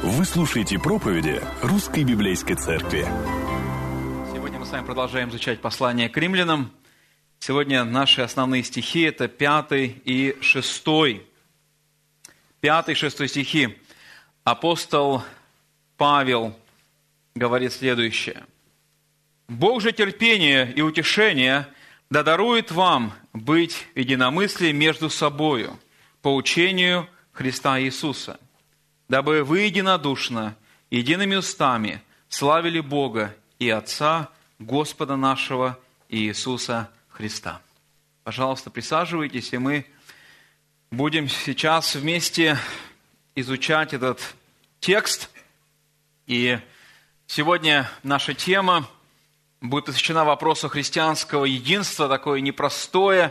Вы слушаете проповеди Русской Библейской Церкви. Сегодня мы с вами продолжаем изучать послание к римлянам. Сегодня наши основные стихи – это 5 и 6. 5 и 6 стихи. Апостол Павел говорит следующее. «Бог же терпения и утешения да дарует вам быть в единомыслии между собою по учению Христа Иисуса, дабы вы единодушно, едиными устами славили Бога и Отца Господа нашего Иисуса Христа». Пожалуйста, присаживайтесь, и мы будем сейчас вместе изучать этот текст. И сегодня наша тема будет посвящена вопросу христианского единства, такое непростое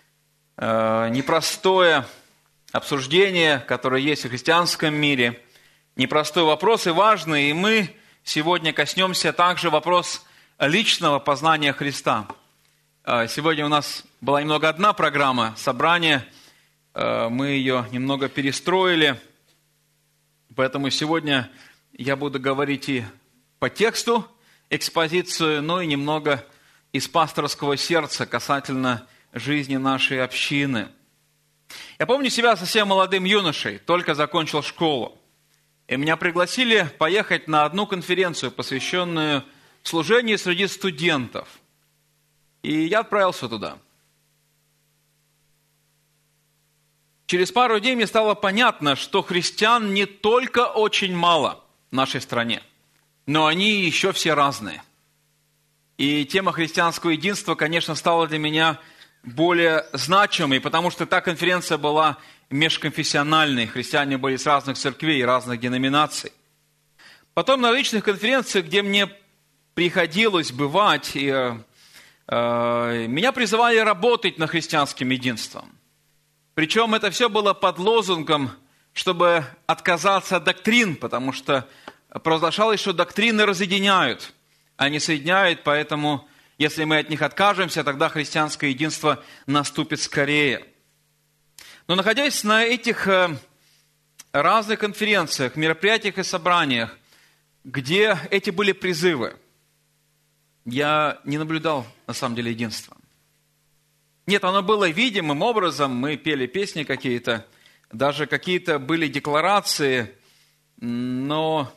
обсуждение, которое есть в христианском мире. Непростой вопрос и важный, и мы сегодня коснемся также вопрос личного познания Христа. Сегодня у нас была немного одна программа собрания, мы ее немного перестроили, поэтому сегодня я буду говорить и по тексту экспозицию, но и немного из пасторского сердца касательно жизни нашей общины. Я помню себя совсем молодым юношей, только закончил школу. И меня пригласили поехать на одну конференцию, посвященную служению среди студентов. И я отправился туда. Через пару дней мне стало понятно, что христиан не только очень мало в нашей стране, но они еще все разные. И тема христианского единства, конечно, стала для меня более значимой, потому что та конференция была межконфессиональной. Христиане были с разных церквей и разных деноминаций. Потом на личных конференциях, где мне приходилось бывать, меня призывали работать над христианским единством. Причем это все было под лозунгом, чтобы отказаться от доктрин, потому что провозглашалось, что доктрины разъединяют, а не соединяют, поэтому если мы от них откажемся, тогда христианское единство наступит скорее. Но находясь на этих разных конференциях, мероприятиях и собраниях, где эти были призывы, я не наблюдал на самом деле единства. Нет, оно было видимым образом, мы пели песни какие-то, даже какие-то были декларации, но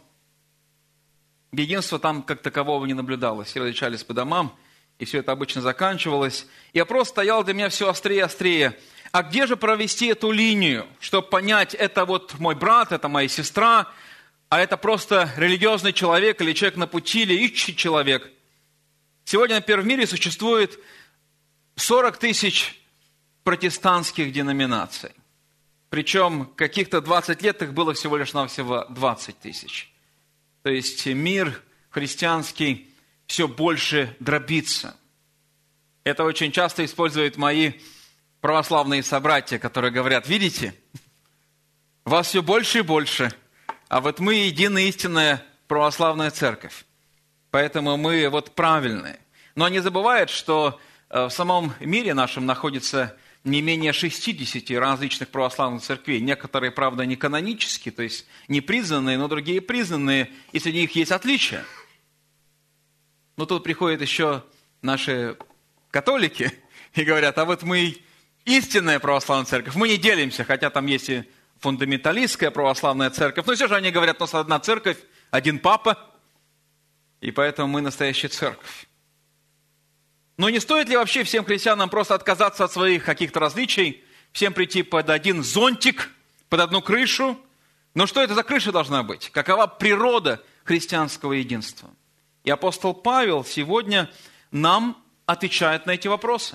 единства там как такового не наблюдалось. Все разъезжались по домам, и все это обычно заканчивалось. И вопрос стоял для меня все острее и острее. А где же провести эту линию, чтобы понять, это вот мой брат, это моя сестра, а это просто религиозный человек или человек на пути, или ищущий человек? Сегодня, например, в мире существует 40 тысяч протестантских деноминаций. Причем каких-то 20 лет их было всего лишь навсего 20 тысяч. То есть мир христианский все больше дробится. Это очень часто используют мои православные собратья, которые говорят: видите, вас все больше и больше, а вот мы единая истинная православная церковь. Поэтому мы вот правильные. Но они забывают, что в самом мире нашем находится не менее 60 различных православных церквей. Некоторые, правда, не канонические, то есть не признанные, но другие признанные, и среди них есть отличия. Но тут приходят еще наши католики и говорят: а вот мы истинная православная церковь, мы не делимся, хотя там есть и фундаменталистская православная церковь, но все же они говорят: у нас одна церковь, один папа, и поэтому мы настоящая церковь. Но не стоит ли вообще всем христианам просто отказаться от своих каких-то различий, всем прийти под один зонтик, под одну крышу? Но что это за крыша должна быть? Какова природа христианского единства? И апостол Павел сегодня нам отвечает на эти вопросы.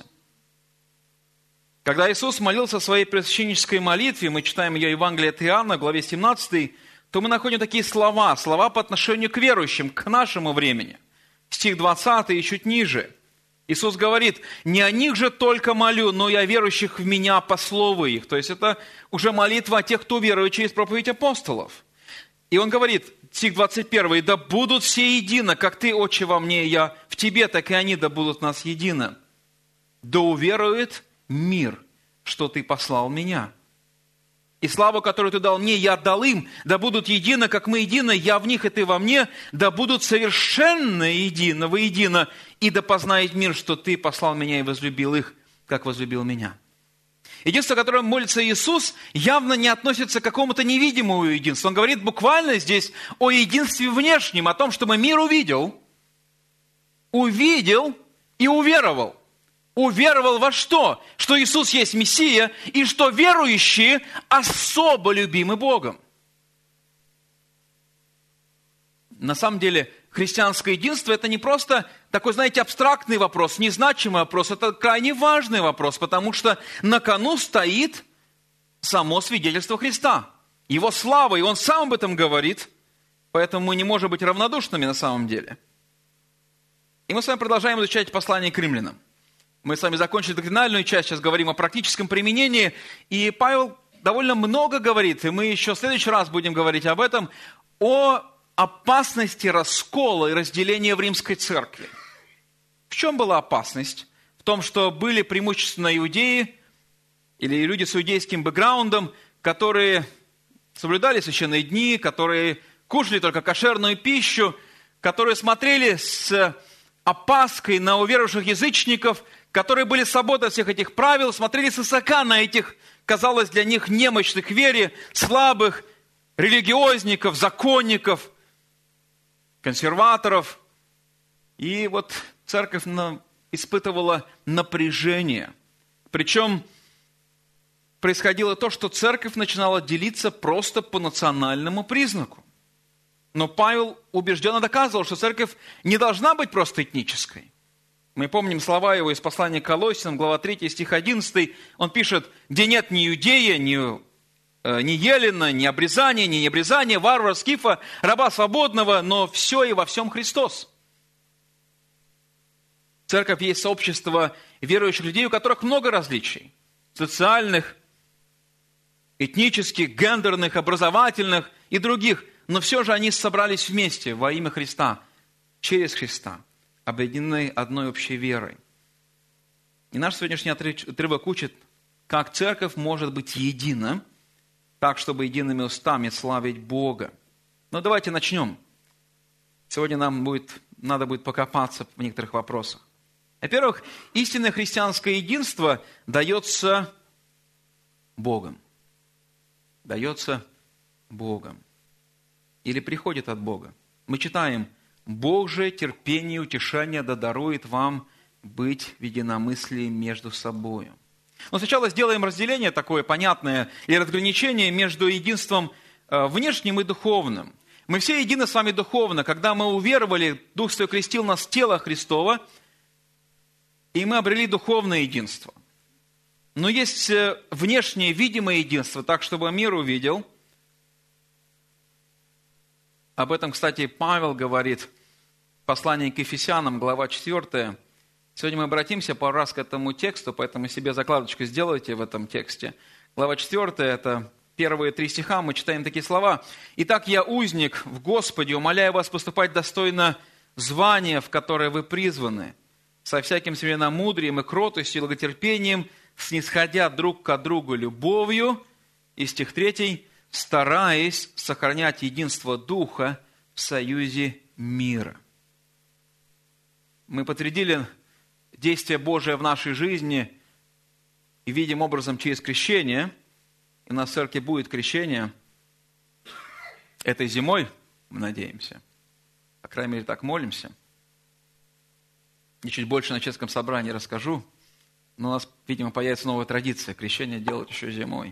Когда Иисус молился в своей пресвященнической молитве, мы читаем ее Евангелие от Иоанна, главе 17, то мы находим такие слова по отношению к верующим, к нашему времени. Стих 20 и чуть ниже. Иисус говорит: «Не о них же только молю, но и о верующих в Меня по слову их». То есть это уже молитва о тех, кто верует через проповедь апостолов. И Он говорит, стих 21, «Да будут все едино, как Ты, Отче, во мне, и я в Тебе, так и они да будут в нас едино. Да уверует мир, что Ты послал Меня». И славу, которую Ты дал мне, я отдал им, да будут едины, как мы едины, я в них, и Ты во мне, да будут совершенно едины, воедино, и да познает мир, что Ты послал меня и возлюбил их, как возлюбил меня». Единство, о котором молится Иисус, явно не относится к какому-то невидимому единству. Он говорит буквально здесь о единстве внешнем, о том, чтобы мир увидел и уверовал. Уверовал во что? Что Иисус есть Мессия, и что верующие особо любимы Богом. На самом деле, христианское единство – это не просто такой, знаете, абстрактный вопрос, незначимый вопрос. Это крайне важный вопрос, потому что на кону стоит само свидетельство Христа. Его слава, и Он сам об этом говорит, поэтому мы не можем быть равнодушными на самом деле. И мы с вами продолжаем изучать послание к римлянам. Мы с вами закончили доктринальную часть, сейчас говорим о практическом применении. И Павел довольно много говорит, и мы еще в следующий раз будем говорить об этом, о опасности раскола и разделения в римской церкви. В чем была опасность? В том, что были преимущественно иудеи или люди с иудейским бэкграундом, которые соблюдали священные дни, которые кушали только кошерную пищу, которые смотрели с опаской на уверовавших язычников, которые были свободны от всех этих правил, смотрели свысока на этих, казалось, для них немощных в вере, слабых религиозников, законников, консерваторов. И вот церковь испытывала напряжение. Причем происходило то, что церковь начинала делиться просто по национальному признаку. Но Павел убежденно доказывал, что церковь не должна быть просто этнической. Мы помним слова его из послания к Колоссянам, глава 3, стих 11. Он пишет: «Где нет ни иудея, ни елена, ни обрезания, ни необрезания, варвара, скифа, раба свободного, но все и во всем Христос». Церковь есть сообщество верующих людей, у которых много различий. Социальных, этнических, гендерных, образовательных и других. Но все же они собрались вместе во имя Христа, через Христа, объединены одной общей верой. И наш сегодняшний отрывок учит, как церковь может быть едина, так, чтобы едиными устами славить Бога. Но давайте начнем. Сегодня нам надо будет покопаться в некоторых вопросах. Во-первых, истинное христианское единство дается Богом. Дается Богом. Или приходит от Бога. Мы читаем: «Бог же терпение и утешение да дарует вам быть в единомыслии между собою». Но сначала сделаем разделение такое понятное и разграничение между единством внешним и духовным. Мы все едины с вами духовно. Когда мы уверовали, Дух Святой крестил нас в тело Христово, и мы обрели духовное единство. Но есть внешнее видимое единство, так, чтобы мир увидел. Об этом, кстати, Павел говорит в послании к Ефесянам, глава 4. Сегодня мы обратимся пару раз к этому тексту, поэтому себе закладочку сделайте в этом тексте. Глава 4, это первые 3 стиха, мы читаем такие слова. «Итак, я узник в Господе, умоляю вас поступать достойно звания, в которое вы призваны, со всяким смиренномудрием и кротостью, и долготерпением, снисходя друг к другу любовью». И стих 3. «Стараясь сохранять единство Духа в союзе мира». Мы подтвердили действие Божие в нашей жизни и видим образом через крещение. И у нас в церкви будет крещение этой зимой, мы надеемся. По крайней мере, так молимся. И чуть больше на честном собрании расскажу. Но у нас, видимо, появится новая традиция – крещение делать еще зимой.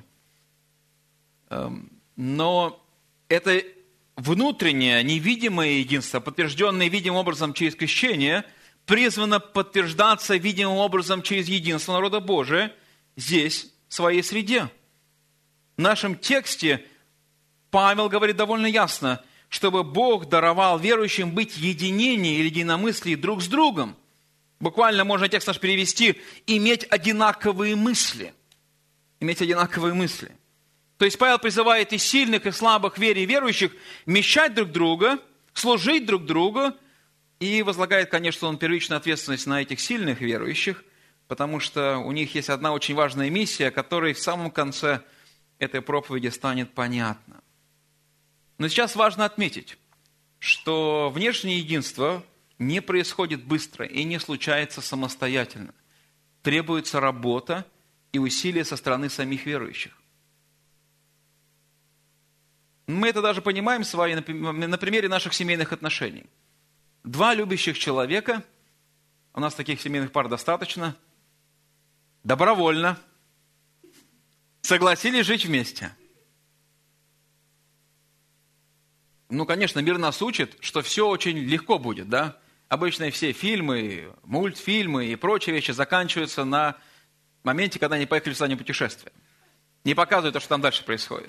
Но это внутреннее, невидимое единство, подтвержденное видимым образом через крещение, призвано подтверждаться видимым образом через единство народа Божия здесь, в своей среде. В нашем тексте Павел говорит довольно ясно, чтобы Бог даровал верующим быть в единении или единомыслии друг с другом. Буквально можно текст наш перевести «иметь одинаковые мысли». Иметь одинаковые мысли. То есть Павел призывает и сильных, и слабых в вере верующих вмещать друг друга, служить друг другу, и возлагает, конечно, он первичную ответственность на этих сильных верующих, потому что у них есть одна очень важная миссия, которой в самом конце этой проповеди станет понятно. Но сейчас важно отметить, что внешнее единство не происходит быстро и не случается самостоятельно. Требуется работа и усилия со стороны самих верующих. Мы это даже понимаем с вами на примере наших семейных отношений. Два любящих человека, у нас таких семейных пар достаточно, добровольно согласились жить вместе. Конечно, мир нас учит, что все очень легко будет, да? Обычно все фильмы, мультфильмы и прочие вещи заканчиваются на моменте, когда они поехали в заднее путешествие. Не показывают то, что там дальше происходит.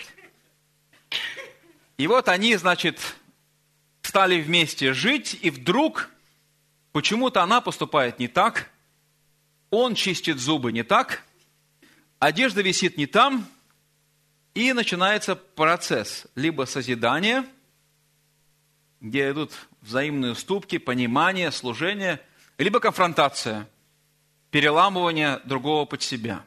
И вот они, стали вместе жить, и вдруг почему-то она поступает не так, он чистит зубы не так, одежда висит не там, и начинается процесс либо созидания, где идут взаимные уступки, понимание, служение, либо конфронтация, переламывание другого под себя.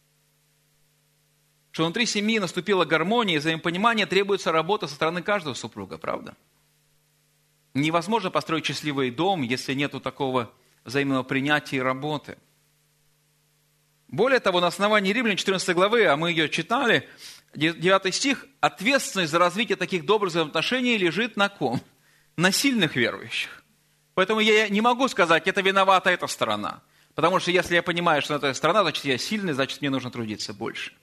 Что внутри семьи наступила гармония и взаимопонимание, требуется работа со стороны каждого супруга, правда? Невозможно построить счастливый дом, если нет такого взаимного принятия и работы. Более того, на основании Римлян 14 главы, а мы ее читали, 9 стих, ответственность за развитие таких добрых взаимоотношений лежит на ком? На сильных верующих. Поэтому я не могу сказать, это виновата эта сторона. Потому что если я понимаю, что это сторона, значит я сильный, значит мне нужно трудиться больше.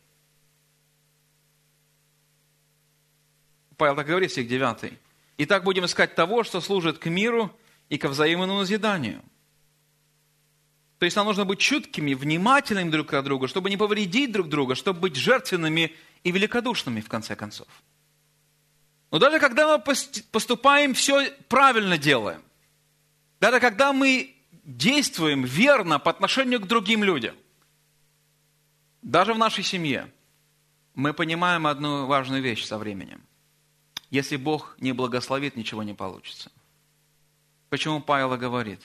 Павел так говорит, стих 9. «Итак, будем искать того, что служит к миру и ко взаимному назиданию». То есть нам нужно быть чуткими, внимательными друг к другу, чтобы не повредить друг друга, чтобы быть жертвенными и великодушными, в конце концов. Но даже когда мы поступаем, все правильно делаем, даже когда мы действуем верно по отношению к другим людям, даже в нашей семье, мы понимаем одну важную вещь со временем. Если Бог не благословит, ничего не получится. Почему Павел говорит?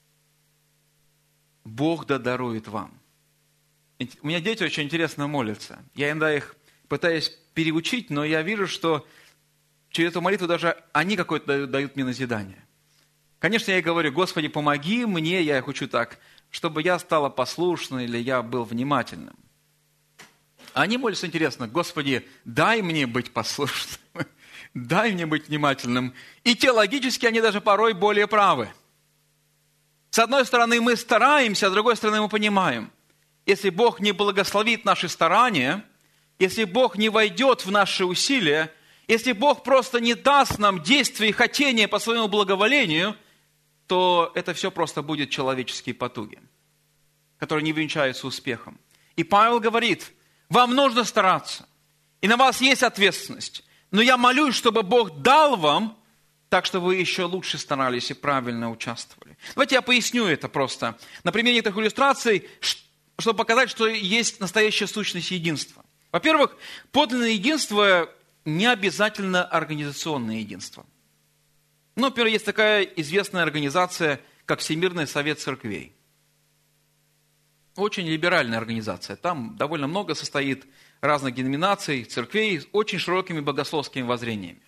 Бог да дарует вам. У меня дети очень интересно молятся. Я иногда их пытаюсь переучить, но я вижу, что через эту молитву даже они какое-то дают мне назидание. Конечно, я и говорю, Господи, помоги мне, я их учу так, чтобы я стала послушной или я был внимательным. Они молятся интересно, Господи, дай мне быть послушным, дай мне быть внимательным. И теологически они даже порой более правы. С одной стороны, мы стараемся, а с другой стороны, мы понимаем, если Бог не благословит наши старания, если Бог не войдет в наши усилия, если Бог просто не даст нам действия и хотения по своему благоволению, то это все просто будет человеческие потуги, которые не венчаются успехом. И Павел говорит, вам нужно стараться, и на вас есть ответственность, но я молюсь, чтобы Бог дал вам, так, чтобы вы еще лучше старались и правильно участвовали. Давайте я поясню это просто. На примере этих иллюстраций, чтобы показать, что есть настоящая сущность единства. Во-первых, подлинное единство не обязательно организационное единство. Например, есть такая известная организация, как Всемирный совет церквей. Очень либеральная организация. Там довольно много состоит разных деноминаций, церквей с очень широкими богословскими воззрениями.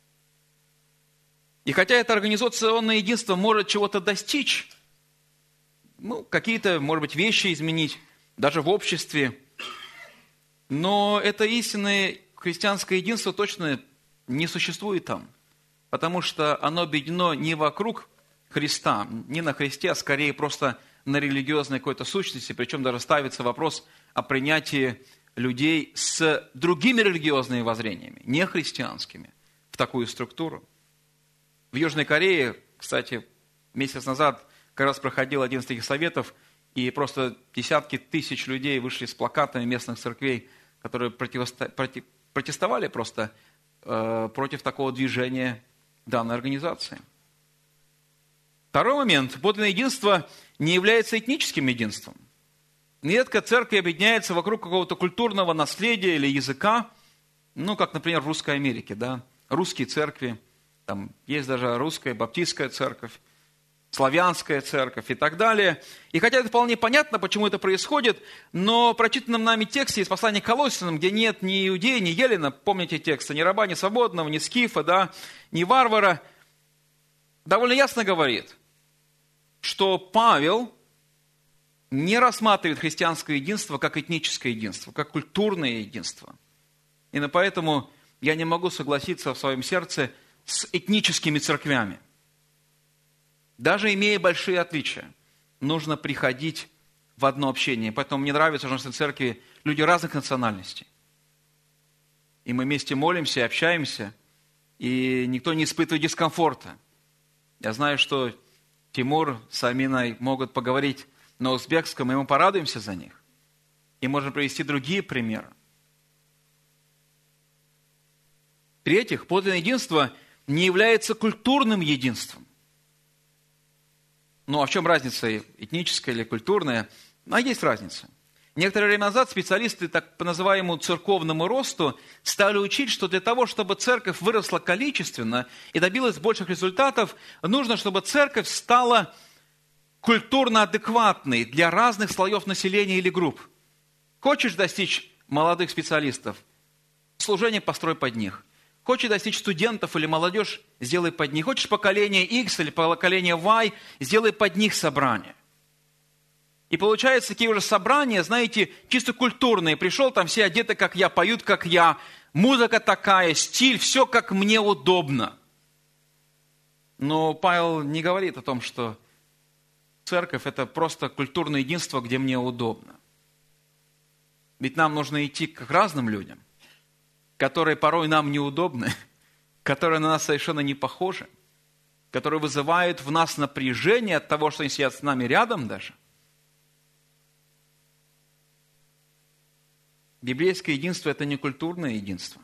И хотя это организационное единство может чего-то достичь, какие-то, может быть, вещи изменить, даже в обществе, но это истинное христианское единство точно не существует там, потому что оно объединено не вокруг Христа, не на Христе, а скорее просто на религиозной какой-то сущности, причем даже ставится вопрос о принятии людей с другими религиозными воззрениями, не христианскими, в такую структуру. В Южной Корее, кстати, месяц назад как раз проходил один из таких советов, и просто десятки тысяч людей вышли с плакатами местных церквей, которые протестовали просто против такого движения данной организации. Второй момент. Подлинное единство не является этническим единством. Нередко церковь объединяется вокруг какого-то культурного наследия или языка, как, например, в Русской Америке, да, русские церкви, там есть даже русская баптистская церковь. славянская церковь и так далее. И хотя это вполне понятно, почему это происходит, но в прочитанном нами тексте из послания к Колоссянам, где нет ни иудея, ни еллина, помните текста, ни раба, ни свободного, ни скифа, да, ни варвара, довольно ясно говорит, что Павел не рассматривает христианское единство как этническое единство, как культурное единство. И поэтому я не могу согласиться в своем сердце с этническими церквями. Даже имея большие отличия, нужно приходить в одно общение. Поэтому мне нравится, что в нашей церкви люди разных национальностей. И мы вместе молимся и общаемся, и никто не испытывает дискомфорта. Я знаю, что Тимур с Аминой могут поговорить на узбекском, и мы порадуемся за них. И можем привести другие примеры. В-третьих, подлинное единство не является культурным единством. Ну, а в чем разница, этническая или культурная? А есть разница. Некоторое время назад специалисты так по называемому церковному росту стали учить, что для того, чтобы церковь выросла количественно и добилась больших результатов, нужно, чтобы церковь стала культурно адекватной для разных слоев населения или групп. Хочешь достичь молодых специалистов? Служение построй под них. Хочешь достичь студентов или молодежь? Сделай под них. Хочешь поколение X или поколение Y? Сделай под них собрание. И получается, такие уже собрания, знаете, чисто культурные. Пришел, там все одеты, как я, поют, как я. Музыка такая, стиль, все, как мне удобно. Но Павел не говорит о том, что церковь – это просто культурное единство, где мне удобно. Ведь нам нужно идти к разным людям, которые порой нам неудобны, которые на нас совершенно не похожи, которые вызывают в нас напряжение от того, что они сидят с нами рядом даже. Библейское единство – это не культурное единство.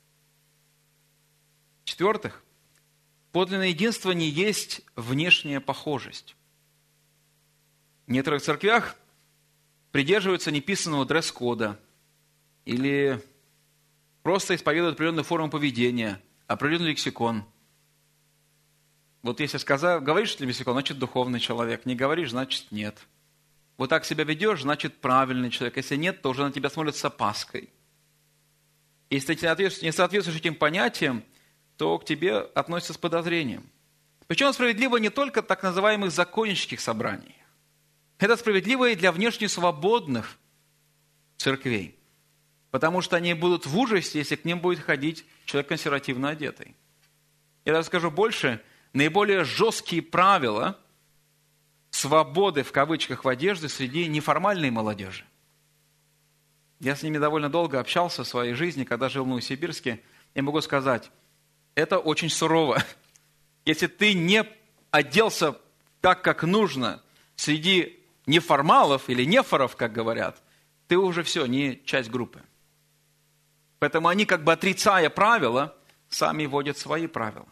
В-четвертых, подлинное единство не есть внешняя похожесть. В некоторых церквях придерживаются неписанного дресс-кода или просто исповедуют определенную форму поведения, определенный лексикон. Вот если говоришь лексикон, значит духовный человек. Не говоришь, значит нет. Вот так себя ведешь, значит правильный человек. Если нет, то уже на тебя смотрят с опаской. Если ты не соответствуешь этим понятиям, то к тебе относятся с подозрением. Причем справедливо не только в так называемых законнических собраниях. Это справедливо и для внешне свободных церквей. Потому что они будут в ужасе, если к ним будет ходить человек консервативно одетый. Я даже скажу больше, наиболее жесткие правила свободы, в кавычках, в одежде среди неформальной молодежи. Я с ними довольно долго общался в своей жизни, когда жил в Новосибирске. Я могу сказать, это очень сурово. Если ты не оделся так, как нужно, среди неформалов или нефоров, как говорят, ты уже все, не часть группы. Поэтому они, как бы отрицая правила, сами вводят свои правила.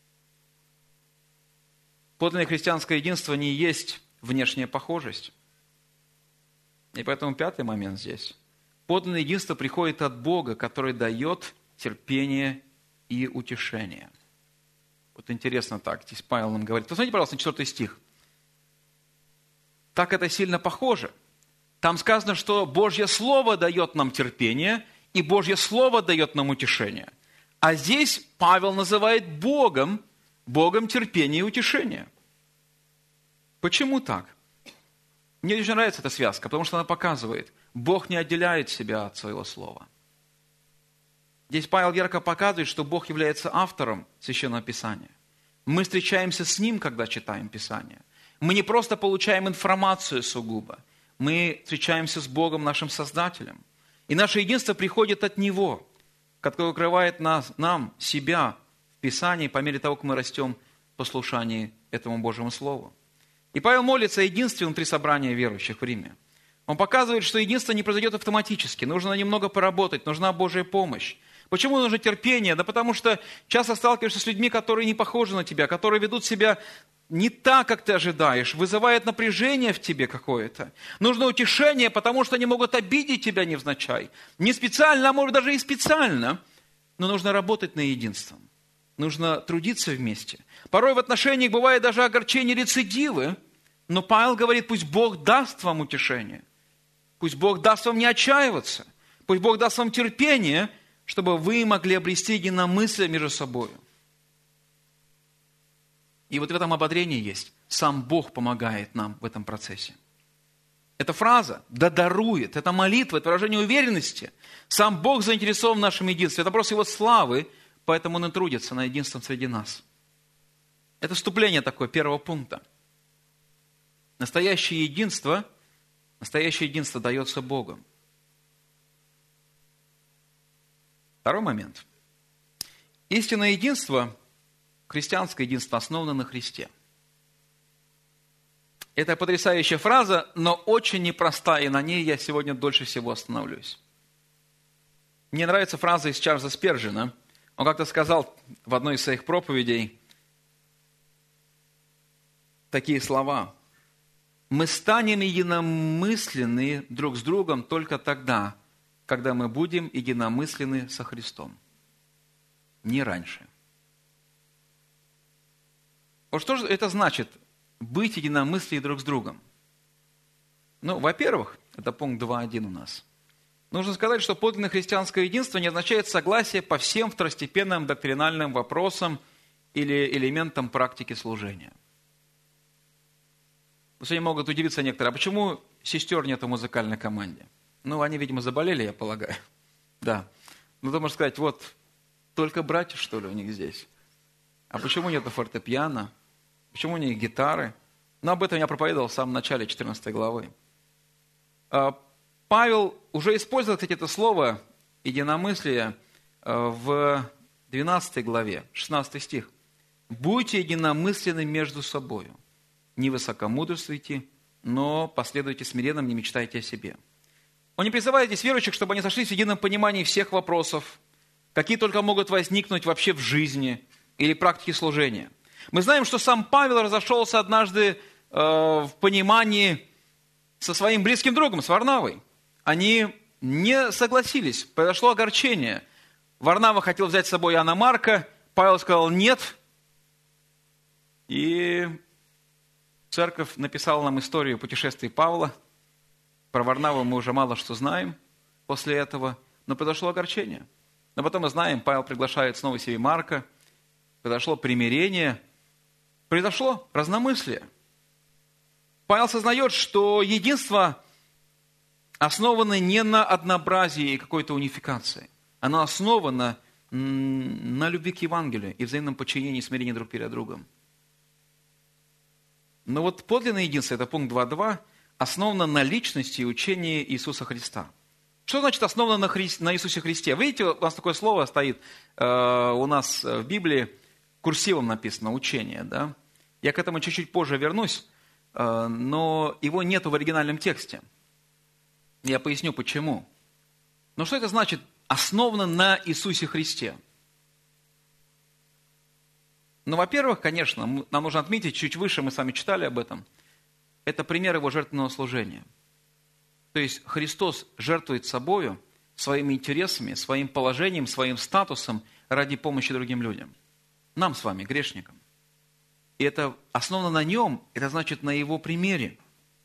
Подлинное христианское единство не есть внешняя похожесть. И поэтому пятый момент здесь. Подлинное единство приходит от Бога, который дает терпение и утешение. Вот интересно так, здесь Павел нам говорит. Посмотрите, пожалуйста, на 4 стих. Так это сильно похоже. Там сказано, что Божье Слово дает нам терпение, и Божье Слово дает нам утешение. А здесь Павел называет Богом терпения и утешения. Почему так? Мне очень нравится эта связка, потому что она показывает, Бог не отделяет себя от своего Слова. Здесь Павел ярко показывает, что Бог является автором Священного Писания. Мы встречаемся с Ним, когда читаем Писание. Мы не просто получаем информацию сугубо, мы встречаемся с Богом, нашим Создателем. И наше единство приходит от Него, который укрывает нам, себя в Писании по мере того, как мы растем в послушании этому Божьему Слову. И Павел молится о единстве внутри собрания верующих в Риме. Он показывает, что единство не произойдет автоматически, нужно немного поработать, нужна Божья помощь. Почему нужно терпение? Да потому что часто сталкиваешься с людьми, которые не похожи на тебя, которые ведут себя не так, как ты ожидаешь, вызывает напряжение в тебе какое-то. Нужно утешение, потому что они могут обидеть тебя невзначай. Не специально, а может даже и специально, но нужно работать над единством. нужно трудиться вместе. Порой в отношениях бывает даже огорчение, рецидивы, но Павел говорит, пусть Бог даст вам утешение, пусть Бог даст вам не отчаиваться, пусть Бог даст вам терпение, чтобы вы могли обрести единомыслие между собой. И вот в этом ободрении есть. Сам Бог помогает нам в этом процессе. Эта фраза «да дарует», это молитва, это выражение уверенности. Сам Бог заинтересован в нашем единстве. Это вопрос Его славы, поэтому Он и трудится на единством среди нас. Это вступление такое, первого пункта. Настоящее единство дается Богом. Второй момент. Истинное единство, христианское единство, основано на Христе. Это потрясающая фраза, но очень непростая, и на ней я сегодня дольше всего остановлюсь. Мне нравится фраза из Чарльза Спержена. Он как-то сказал в одной из своих проповедей такие слова. «Мы станем единомысленны друг с другом только тогда, когда мы будем единомысленны со Христом. Не раньше». Вот что же это значит? Быть единомысленны друг с другом. Ну, во-первых, это пункт 2.1 у нас. Нужно сказать, что подлинное христианское единство не означает согласие по всем второстепенным доктринальным вопросам или элементам практики служения. Сегодня могут удивиться некоторые, а почему сестер нет в музыкальной команде? Ну, они, видимо, заболели, я полагаю. Да. Ну, ты можешь сказать, вот, только братья, что ли, у них здесь? А почему нет фортепиано? Почему у них гитары? Но об этом я проповедовал в самом начале 14 главы. Павел уже использовал, кстати, это слово «единомыслие» в 12 главе, 16 стих. «Будьте единомысленны между собою, не высокомудрствуйте, но последуйте смиренным, не мечтайте о себе». Он не призывает здесь верующих, чтобы они сошлись в едином понимании всех вопросов, какие только могут возникнуть вообще в жизни или практике служения. Мы знаем, что сам Павел разошелся однажды в понимании со своим близким другом, с Варнавой. Они не согласились, произошло огорчение. Варнава хотел взять с собой Иоанна Марка, Павел сказал «нет». И церковь написала нам историю путешествий Павла. Про Варнаву мы уже мало что знаем после этого, но произошло огорчение. Но потом мы знаем, Павел приглашает снова себе Марка, произошло примирение, произошло разномыслие. Павел сознает, что единство основано не на однообразии и какой-то унификации. Оно основано на любви к Евангелию и взаимном подчинении и смирении друг перед другом. Но вот подлинное единство, это пункт 2.2, основано на личности и учении Иисуса Христа. Что значит основано на Иисусе Христе? Видите, у нас такое слово стоит у нас в Библии, курсивом написано «учение». Да? Я к этому чуть-чуть позже вернусь, но его нету в оригинальном тексте. Я поясню, почему. Но что это значит «основано на Иисусе Христе»? Ну, во-первых, конечно, нам нужно отметить, чуть выше мы с вами читали об этом, это пример Его жертвенного служения. То есть Христос жертвует собою, своими интересами, своим положением, своим статусом ради помощи другим людям. Нам с вами, грешникам. И это основано на Нем, это значит на Его примере.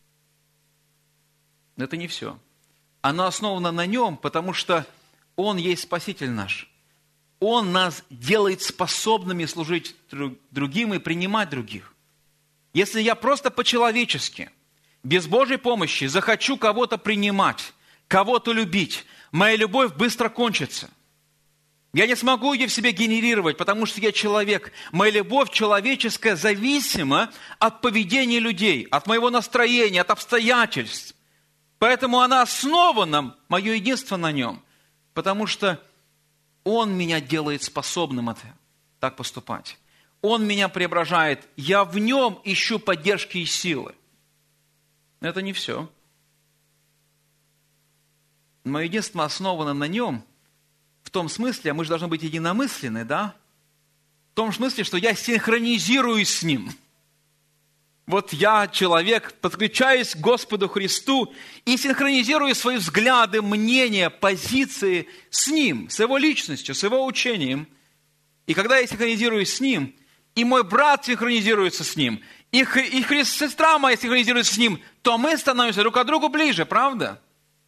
Но это не все. Оно основано на Нем, потому что Он есть Спаситель наш. Он нас делает способными служить другим и принимать других. Если я просто по-человечески, без Божьей помощи, захочу кого-то принимать, кого-то любить, моя любовь быстро кончится. Я не смогу ее в себе генерировать, потому что я человек. Моя любовь человеческая зависима от поведения людей, от моего настроения, от обстоятельств. Поэтому она основана, мое единство на Нем, потому что Он меня делает способным так поступать. Он меня преображает. Я в Нем ищу поддержки и силы. Но это не все. Мое единство основано на Нем в том смысле, а мы же должны быть единомысленны, да? В том смысле, что я синхронизируюсь с Ним. Вот я, человек, подключаюсь к Господу Христу и синхронизирую свои взгляды, мнения, позиции с Ним, с Его личностью, с Его учением. И когда я синхронизируюсь с Ним, и мой брат синхронизируется с Ним, и сестра моя синхронизируется с Ним, то мы становимся друг к другу ближе, правда?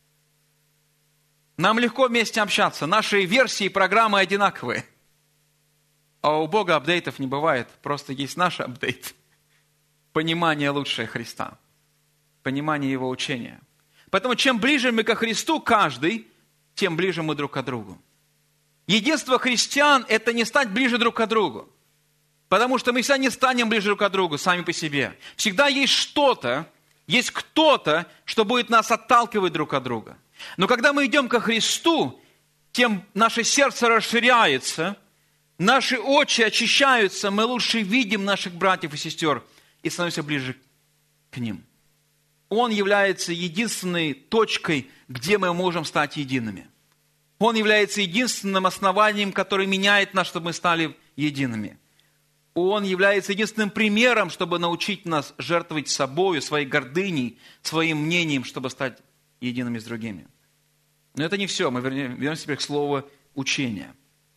Нам легко вместе общаться. Наши версии программы одинаковые. А у Бога апдейтов не бывает. Просто есть наш апдейт. Понимание лучшее Христа. Понимание Его учения. Поэтому чем ближе мы ко Христу каждый, тем ближе мы друг к другу. Единство христиан – это не стать ближе друг к другу. Потому что мы всегда не станем ближе друг к другу сами по себе. Всегда есть что-то, есть кто-то, что будет нас отталкивать друг от друга. Но когда мы идем ко Христу, тем наше сердце расширяется, наши очи очищаются, мы лучше видим наших братьев и сестер и становимся ближе к ним. Он является единственной точкой, где мы можем стать едиными. Он является единственным основанием, которое меняет нас, чтобы мы стали едиными. Он является единственным примером, чтобы научить нас жертвовать собою, своей гордыней, своим мнением, чтобы стать едиными с другими. Но это не все. Мы вернемся теперь к слову «учение».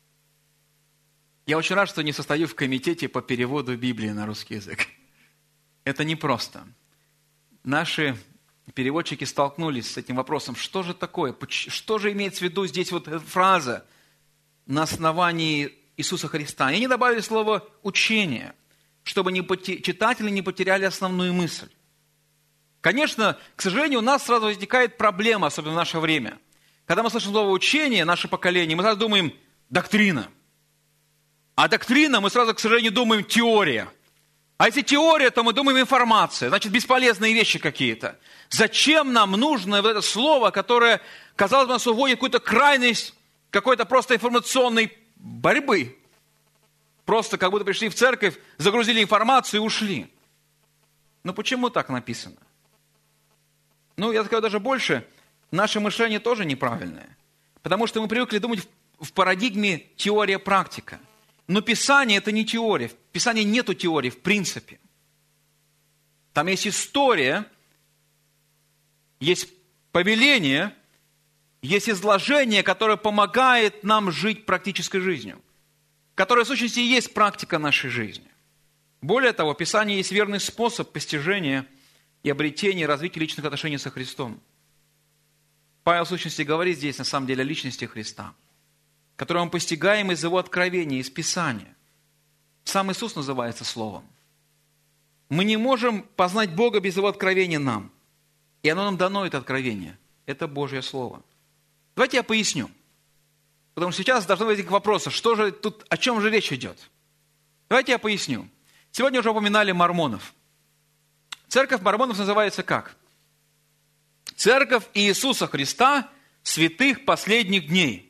Я очень рад, что не состою в комитете по переводу Библии на русский язык. Это непросто. Наши переводчики столкнулись с этим вопросом. Что же такое? Что же имеется в виду здесь вот эта фраза «на основании Иисуса Христа»? И они добавили слово «учение», чтобы читатели не потеряли основную мысль. Конечно, к сожалению, у нас сразу возникает проблема, особенно в наше время. Когда мы слышим слово «учение», наше поколение, мы сразу думаем «доктрина». А доктрина, мы сразу, к сожалению, думаем «теория». А если теория, то мы думаем «информация». Значит, бесполезные вещи какие-то. Зачем нам нужно вот это слово, которое, казалось бы, нас уводит в какую-то крайность, какой-то просто информационной борьбы? Просто как будто пришли в церковь, загрузили информацию и ушли. Но почему так написано? Я скажу даже больше. Наше мышление тоже неправильное. Потому что мы привыкли думать в парадигме теория-практика. Но Писание – это не теория. В Писании нету теории, в принципе. Там есть история, есть повеление, есть изложение, которое помогает нам жить практической жизнью. Которое, в сущности, и есть практика нашей жизни. Более того, в Писании есть верный способ постижения и обретения и развития личных отношений со Христом. Павел, в сущности, говорит здесь, на самом деле, о личности Христа, которую мы постигаем из Его откровения, из Писания. Сам Иисус называется Словом. Мы не можем познать Бога без Его откровения нам. И оно нам дано, это откровение. Это Божье Слово. Давайте я поясню. Потому что сейчас должны возникнуть вопросы, что же тут, о чем же речь идет. Давайте я поясню. Сегодня уже упоминали мормонов. Церковь мормонов называется как? Церковь Иисуса Христа, святых последних дней.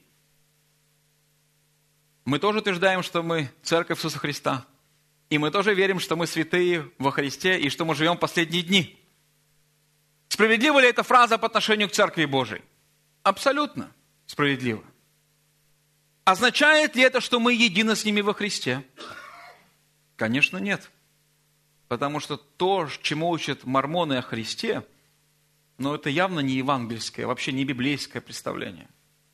Мы тоже утверждаем, что мы церковь Иисуса Христа. И мы тоже верим, что мы святые во Христе и что мы живем в последние дни. Справедлива ли эта фраза по отношению к Церкви Божией? Абсолютно справедливо. Означает ли это, что мы едины с ними во Христе? Конечно, нет. Потому что то, чему учат мормоны о Христе, это явно не евангельское, вообще не библейское представление.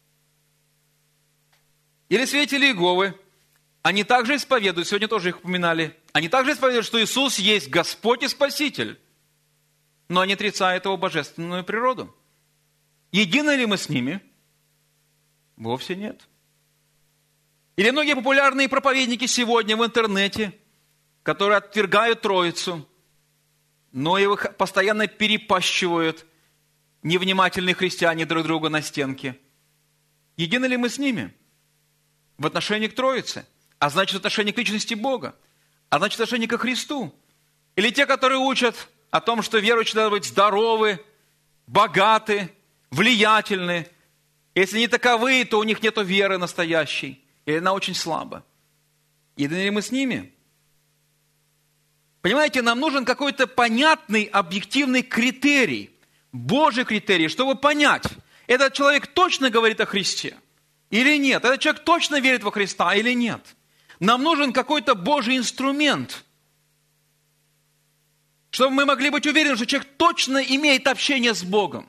Или свидетели Иеговы, они также исповедуют, сегодня тоже их упоминали, они также исповедуют, что Иисус есть Господь и Спаситель, но они отрицают Его божественную природу. Едины ли мы с ними? Вовсе нет. Или многие популярные проповедники сегодня в интернете, которые отвергают Троицу, но их постоянно перепащивают невнимательные христиане друг друга на стенке. Едины ли мы с ними? В отношении к Троице, а значит, в отношении к личности Бога, а значит, в отношении ко Христу. Или те, которые учат о том, что верующие должны быть здоровы, богаты, влиятельны. Если не таковы, то у них нет веры настоящей, или она очень слаба. Едины ли мы с ними? Понимаете, нам нужен какой-то понятный, объективный критерий, Божий критерий, чтобы понять, этот человек точно говорит о Христе или нет, этот человек точно верит во Христа или нет. Нам нужен какой-то Божий инструмент, чтобы мы могли быть уверены, что человек точно имеет общение с Богом,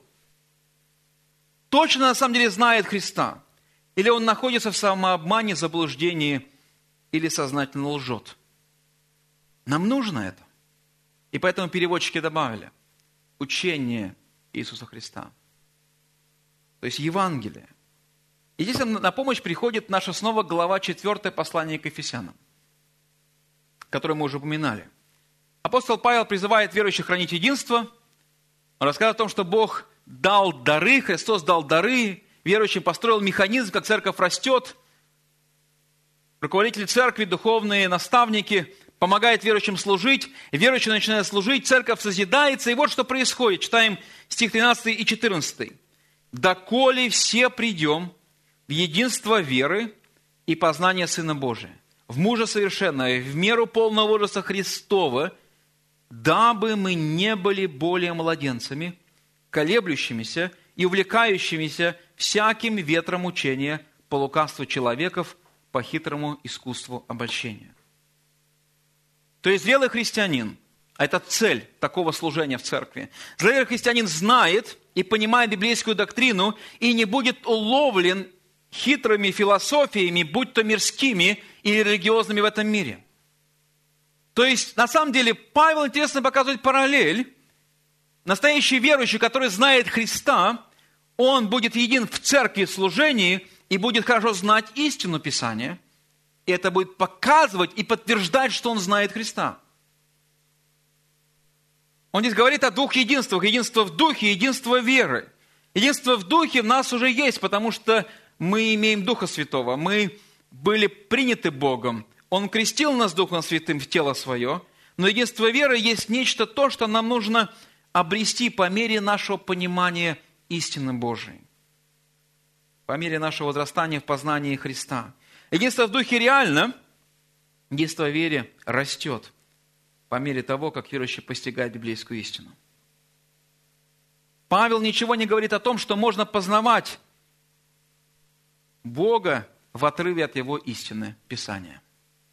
точно на самом деле знает Христа, или он находится в самообмане, заблуждении или сознательно лжет. Нам нужно это. И поэтому переводчики добавили учение Иисуса Христа. То есть Евангелие. И здесь нам на помощь приходит наша снова глава 4 послания к Ефесянам, которое мы уже упоминали. Апостол Павел призывает верующих хранить единство. Он рассказывает о том, что Бог дал дары, Христос дал дары, верующим построил механизм, как церковь растет. Руководители церкви, духовные наставники помогают верующим служить. Верующие начинают служить, церковь созидается. И вот что происходит. Читаем стих 13 и 14. «Доколе все придем в единство веры и познания Сына Божия, в мужа совершенного, в меру полного возраста Христова, дабы мы не были более младенцами, колеблющимися и увлекающимися всяким ветром учения по лукавству человеков, по хитрому искусству обольщения». То есть зрелый христианин, а это цель такого служения в церкви, зрелый христианин знает и понимает библейскую доктрину и не будет уловлен хитрыми философиями, будь то мирскими или религиозными в этом мире. То есть, на самом деле, Павел интересно показывает параллель. Настоящий верующий, который знает Христа, он будет един в церкви, в служении и будет хорошо знать истину Писания. И это будет показывать и подтверждать, что он знает Христа. Он здесь говорит о двух единствах. Единство в духе, единство веры. Единство в духе в нас уже есть, потому что мы имеем Духа Святого. Мы были приняты Богом. Он крестил нас Духом Святым в тело свое. Но единство веры есть нечто то, что нам нужно обрести по мере нашего понимания истины Божией. По мере нашего возрастания в познании Христа. Единство в духе реально, единство в вере растет по мере того, как верующий постигает библейскую истину. Павел ничего не говорит о том, что можно познавать Бога в отрыве от Его истины Писания.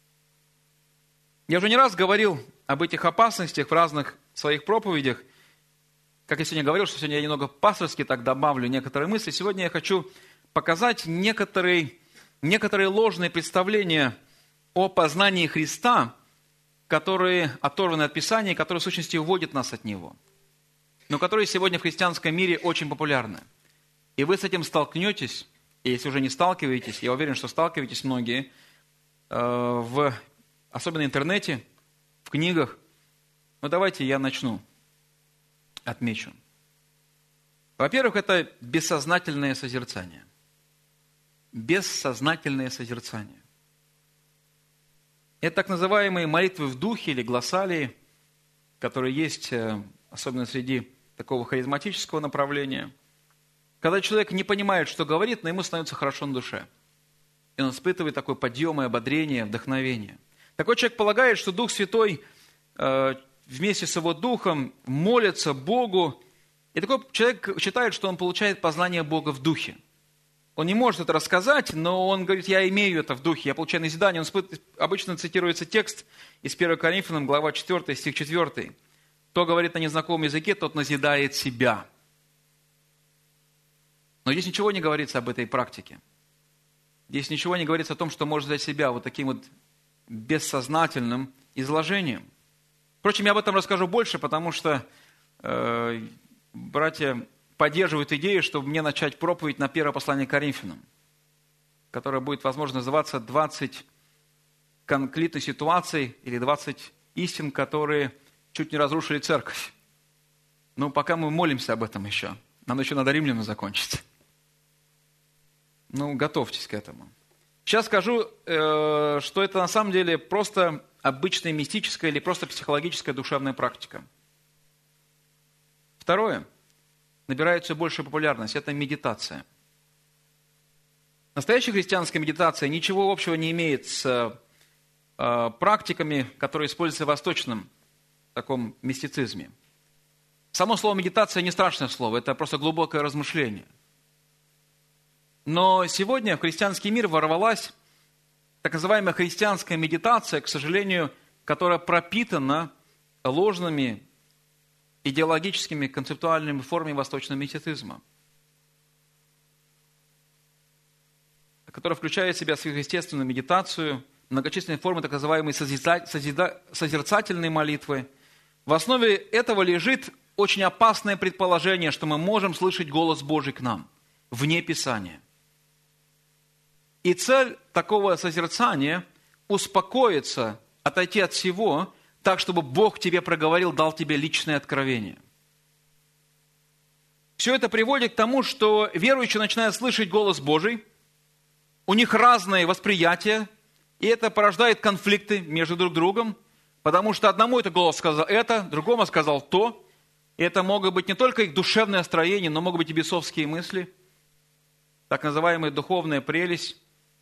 Я уже не раз говорил об этих опасностях в разных своих проповедях. Как я сегодня говорил, что сегодня я немного пасторски так добавлю некоторые мысли. Сегодня я хочу показать некоторые ложные представления о познании Христа, которые оторваны от Писания, которые в сущности уводят нас от Него, но которые сегодня в христианском мире очень популярны. И вы с этим столкнетесь, и если уже не сталкиваетесь, я уверен, что сталкиваетесь многие, особенно в интернете, в книгах. Но давайте я начну, отмечу. Во-первых, это бессознательное созерцание. Бессознательное созерцание. Это так называемые молитвы в духе или глоссалии, которые есть, особенно среди такого харизматического направления. Когда человек не понимает, что говорит, но ему становится хорошо на душе. И он испытывает такое подъем и ободрение, вдохновение. Такой человек полагает, что Дух Святой вместе с его Духом молится Богу. И такой человек считает, что он получает познание Бога в Духе. Он не может это рассказать, но он говорит, я имею это в Духе, я получаю назидание. Обычно цитируется текст из 1 Коринфянам, глава 4, стих 4. Кто говорит на незнакомом языке, тот назидает себя. Но здесь ничего не говорится об этой практике. Здесь ничего не говорится о том, что может взять себя вот таким вот бессознательным изложением. Впрочем, я об этом расскажу больше, потому что братья поддерживают идею, чтобы мне начать проповедь на первое послание к Коринфянам, которое будет, возможно, называться 20 конфликтных ситуаций или 20 истин, которые чуть не разрушили церковь. Но пока мы молимся об этом еще. Нам еще надо Римлянам закончить. Готовьтесь к этому. Сейчас скажу, что это на самом деле просто обычная мистическая или просто психологическая душевная практика. Второе. Набирает все большую популярность. Это медитация. Настоящая христианская медитация ничего общего не имеет с практиками, которые используются в восточном таком мистицизме. Само слово медитация не страшное слово, это просто глубокое размышление. Но сегодня в христианский мир ворвалась так называемая христианская медитация, к сожалению, которая пропитана ложными идеологическими, концептуальными формами восточного мистицизма, которая включает в себя сверхъестественную медитацию, многочисленные формы так называемой созерцательной молитвы. В основе этого лежит очень опасное предположение, что мы можем слышать голос Божий к нам, вне Писания. И цель такого созерцания – успокоиться, отойти от всего, так, чтобы Бог тебе проговорил, дал тебе личное откровение. Все это приводит к тому, что верующие начинают слышать голос Божий, у них разные восприятия, и это порождает конфликты между друг другом, потому что одному это голос сказал это, другому сказал то. И это могут быть не только их душевное настроение, но могут быть и бесовские мысли, так называемая духовная прелесть.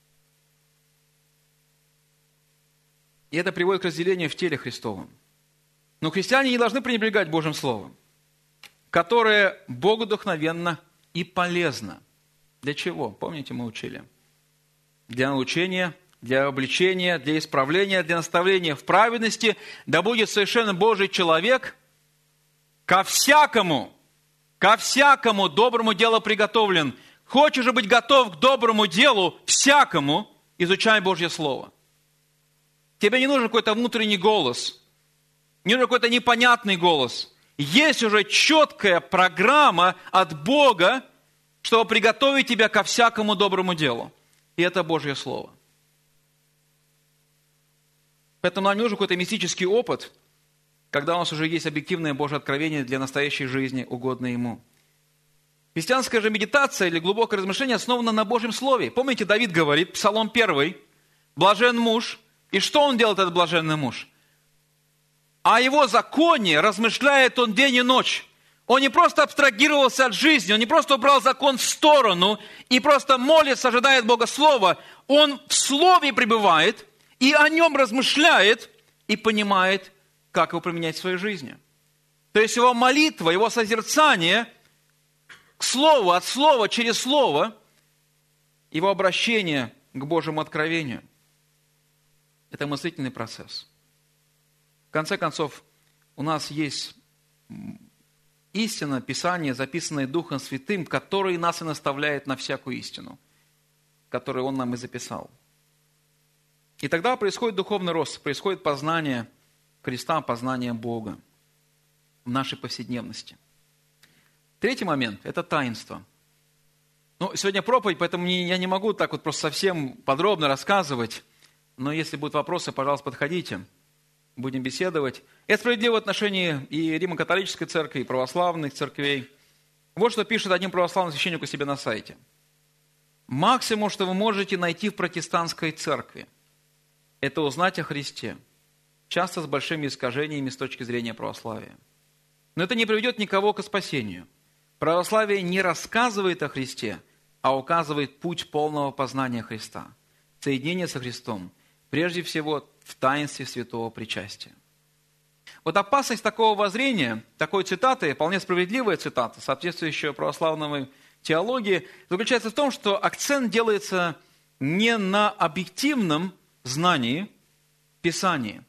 И это приводит к разделению в теле Христовом. Но христиане не должны пренебрегать Божьим Словом, которое богодухновенно и полезно. Для чего? Помните, мы учили? Для научения, для обличения, для исправления, для наставления в праведности, да будет совершенно Божий человек ко всякому доброму делу приготовлен. Хочешь же быть готов к доброму делу всякому, изучай Божье Слово. Тебе не нужен какой-то внутренний голос, не нужен какой-то непонятный голос. Есть уже четкая программа от Бога, чтобы приготовить тебя ко всякому доброму делу. И это Божье Слово. Поэтому нам не нужен какой-то мистический опыт, когда у нас уже есть объективное Божье откровение для настоящей жизни, угодное Ему. Христианская же медитация или глубокое размышление основано на Божьем Слове. Помните, Давид говорит, Псалом 1, «Блажен муж». И что он делает, этот блаженный муж? О его законе размышляет он день и ночь. Он не просто абстрагировался от жизни, он не просто убрал закон в сторону и просто молится, ожидает Бога Слова. Он в Слове пребывает и о нем размышляет и понимает, как его применять в своей жизни. То есть его молитва, его созерцание к Слову, от Слова через Слово, его обращение к Божьему откровению. Это мыслительный процесс. В конце концов, у нас есть истина, Писание, записанное Духом Святым, который нас и наставляет на всякую истину, которую Он нам и записал. И тогда происходит духовный рост, происходит познание Христа, познание Бога в нашей повседневности. Третий момент – это таинство. Сегодня проповедь, поэтому я не могу так вот просто совсем подробно рассказывать, но если будут вопросы, пожалуйста, подходите, будем беседовать. Это справедливо в отношении и Римо-католической церкви, и православных церквей. Вот что пишет один православный священник у себя на сайте. Максимум, что вы можете найти в протестантской церкви, это узнать о Христе, часто с большими искажениями с точки зрения православия. Но это не приведет никого к спасению. Православие не рассказывает о Христе, а указывает путь полного познания Христа, соединения со Христом, прежде всего в таинстве святого причастия. Вот опасность такого воззрения, такой цитаты, вполне справедливая цитата, соответствующая православной теологии, заключается в том, что акцент делается не на объективном знании Писания,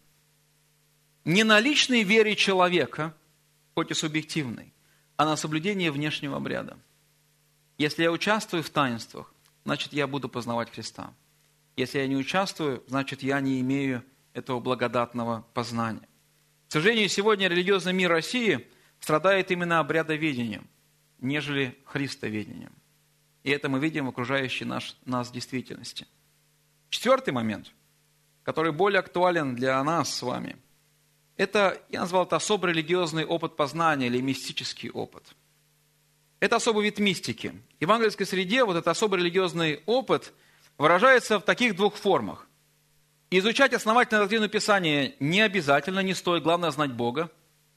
не на личной вере человека, хоть и субъективной, а на соблюдении внешнего обряда. Если я участвую в таинствах, значит, я буду познавать Христа. Если я не участвую, значит, я не имею этого благодатного познания. К сожалению, сегодня религиозный мир России страдает именно обрядоведением, нежели христоведением. И это мы видим в окружающей нас действительности. Четвертый момент, который более актуален для нас с вами, это, я назвал это особый религиозный опыт познания или мистический опыт. Это особый вид мистики. В евангельской среде вот этот особый религиозный опыт выражается в таких двух формах. Изучать основательно доктрину Писания не обязательно, не стоит, главное знать Бога.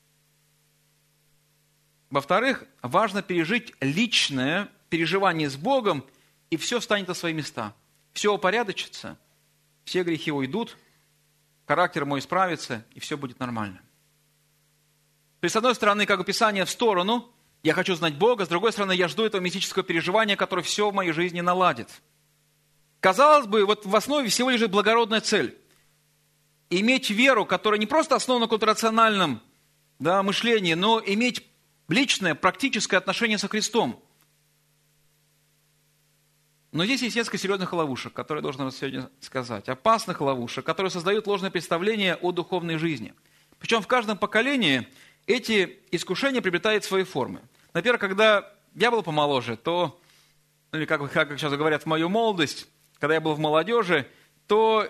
Во-вторых, важно пережить личное переживание с Богом, и все станет на свои места. Все упорядочится, все грехи уйдут, характер мой исправится, и все будет нормально. То есть, с одной стороны, как бы Писание в сторону, я хочу знать Бога, с другой стороны, я жду этого мистического переживания, которое все в моей жизни наладит. Казалось бы, вот в основе всего лежит благородная цель. Иметь веру, которая не просто основана на каком-то рациональном мышлении, но иметь личное, практическое отношение со Христом. Но здесь есть несколько серьезных ловушек, которые я должен вам сегодня сказать. Опасных ловушек, которые создают ложное представление о духовной жизни. Причем в каждом поколении эти искушения приобретают свои формы. Например, когда я был помоложе, то, или как сейчас говорят, в мою молодость, когда я был в молодежи, то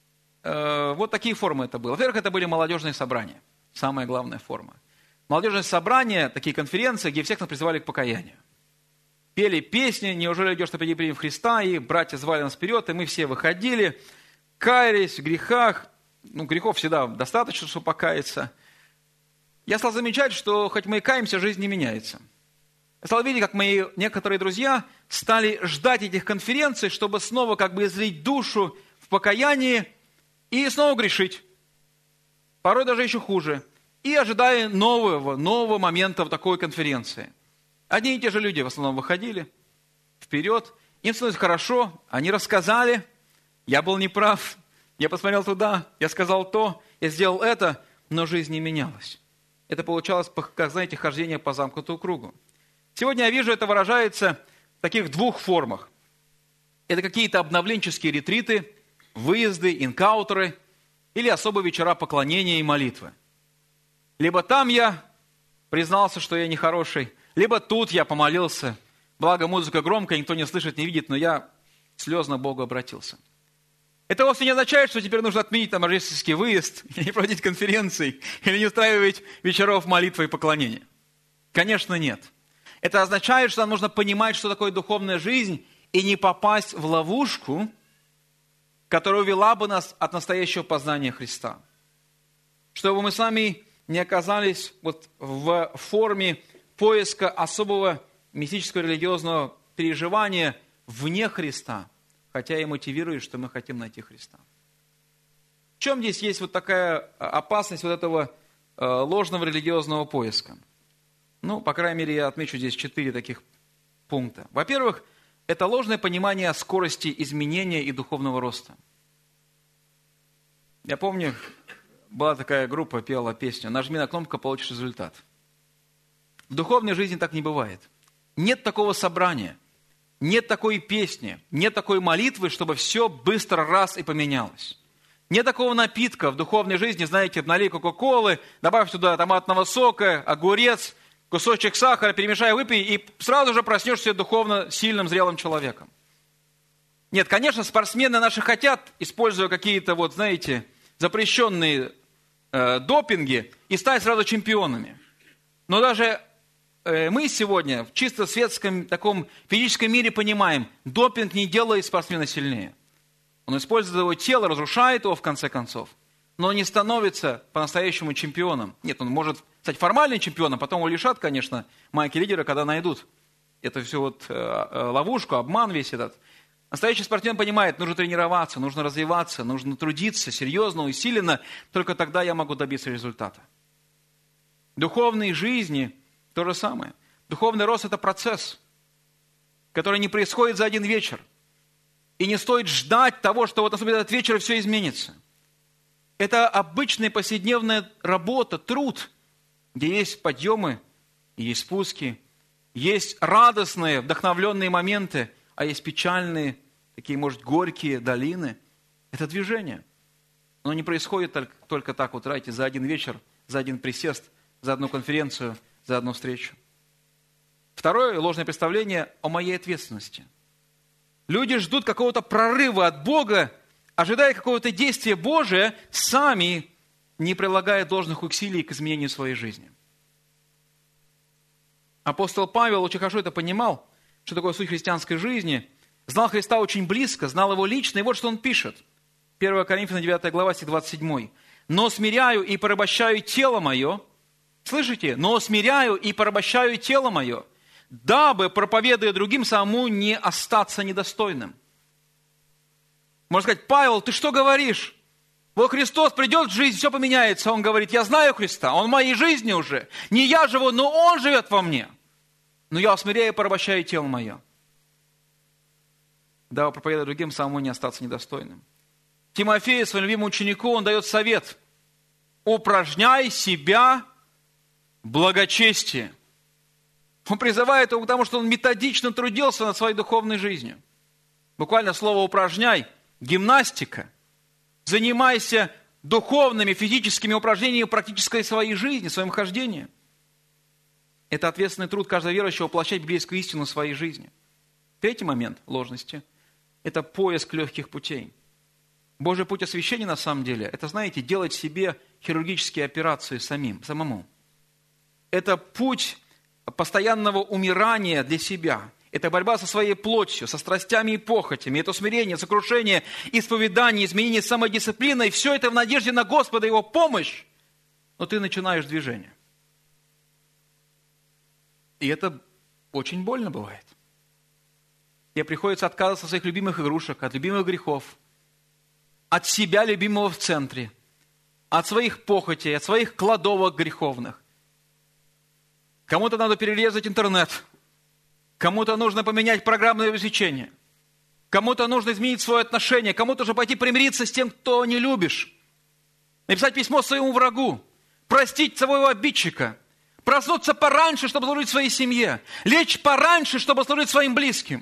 вот такие формы это было. Во-первых, это были молодежные собрания. Самая главная форма. Молодежные собрания, такие конференции, где всех нас призывали к покаянию. Пели песни «Неужели идешь на примем Христа?» И братья звали нас вперед, и мы все выходили, каялись в грехах. Грехов всегда достаточно, чтобы покаяться. Я стал замечать, что хоть мы и каемся, жизнь не меняется. Я стал видеть, как мои некоторые друзья стали ждать этих конференций, чтобы снова излить душу в покаянии и снова грешить. Порой даже еще хуже. И ожидая нового момента в такой конференции. Одни и те же люди в основном выходили вперед. Им становилось хорошо, они рассказали. Я был неправ, я посмотрел туда, я сказал то, я сделал это, но жизнь не менялась. Это получалось, как, знаете, хождение по замкнутому кругу. Сегодня я вижу, это выражается в таких двух формах. Это какие-то обновленческие ретриты, выезды, инкаутеры или особые вечера поклонения и молитвы. Либо там я признался, что я нехороший, либо тут я помолился. Благо музыка громкая, никто не слышит, не видит, но я слезно к Богу обратился. Это вовсе не означает, что теперь нужно отменить рождественский выезд, или не проводить конференций, или не устраивать вечеров молитвы и поклонения. Конечно, нет. Это означает, что нам нужно понимать, что такое духовная жизнь, и не попасть в ловушку, которая увела бы нас от настоящего познания Христа. Чтобы мы сами не оказались в форме поиска особого мистического религиозного переживания вне Христа, хотя и мотивирует, что мы хотим найти Христа. В чем здесь есть такая опасность этого ложного религиозного поиска? По крайней мере, я отмечу здесь 4 таких пункта. Во-первых, это ложное понимание скорости изменения и духовного роста. Я помню, была такая группа, пела песню «Нажми на кнопку, получишь результат». В духовной жизни так не бывает. Нет такого собрания, нет такой песни, нет такой молитвы, чтобы все быстро раз и поменялось. Нет такого напитка в духовной жизни, знаете, налей кока-колы, добавь туда томатного сока, огурец, кусочек сахара, перемешай, выпей, и сразу же проснешься духовно сильным, зрелым человеком. Нет, конечно, спортсмены наши хотят, используя какие-то, запрещенные допинги, и стать сразу чемпионами. Но даже мы сегодня в чисто светском таком физическом мире понимаем, допинг не делает спортсмена сильнее. Он использует его тело, разрушает его в конце концов, но не становится по-настоящему чемпионом. Нет, он может стать формальным чемпионом, потом его лишат, конечно, майки-лидера, когда найдут. Это все ловушку, обман весь этот. Настоящий спортсмен понимает, нужно тренироваться, нужно развиваться, нужно трудиться серьезно, усиленно, только тогда я могу добиться результата. В духовной жизни то же самое. Духовный рост – это процесс, который не происходит за один вечер. И не стоит ждать того, что наступит этот вечер, и все изменится. Это обычная повседневная работа, труд, где есть подъемы, есть спуски, есть радостные, вдохновленные моменты, а есть печальные, такие, может, горькие долины. Это движение. Оно не происходит только так, знаете, за один вечер, за один присест, за одну конференцию, за одну встречу. Второе ложное представление о моей ответственности. Люди ждут какого-то прорыва от Бога, ожидая какого-то действия Божия, сами не прилагая должных усилий к изменению своей жизни. Апостол Павел очень хорошо это понимал, что такое суть христианской жизни, знал Христа очень близко, знал Его лично, и вот что он пишет. 1 Коринфянам 9 глава, стих 27. «Но смиряю и порабощаю тело мое». Слышите? «Но смиряю и порабощаю тело мое, дабы, проповедуя другим, самому не остаться недостойным». Можно сказать: Павел, ты что говоришь? Вот Христос придет в жизнь, все поменяется. Он говорит: я знаю Христа, Он в моей жизни уже. Не я живу, но Он живет во мне. Но я усмиряю и порабощаю тело мое, дабы, проповедуя другим, самому не остаться недостойным. Тимофею, своему любимому ученику, он дает совет: упражняй себя в благочестии. Он призывает его к тому, что он методично трудился над своей духовной жизнью. Буквально слово «упражняй», гимнастика. Занимайся духовными, физическими упражнениями в практической своей жизни, в своем хождении. Это ответственный труд каждого верующего воплощать библейскую истину в своей жизни. Третий момент ложности – это поиск легких путей. Божий путь освящения на самом деле – это, знаете, делать себе хирургические операции самому. Это путь постоянного умирания для себя. Это борьба со своей плотью, со страстями и похотями. Это смирение, сокрушение, исповедание, изменение самодисциплины. И все это в надежде на Господа, Его помощь. Но ты начинаешь движение. И это очень больно бывает. Тебе приходится отказываться от своих любимых игрушек, от любимых грехов, от себя любимого в центре, от своих похотей, от своих кладовок греховных. Кому-то надо перерезать интернет. Кому-то нужно поменять программное обеспечение. Кому-то нужно изменить свое отношение. Кому-то же пойти примириться с тем, кто не любишь. Написать письмо своему врагу. Простить своего обидчика. Проснуться пораньше, чтобы служить своей семье. Лечь пораньше, чтобы служить своим близким.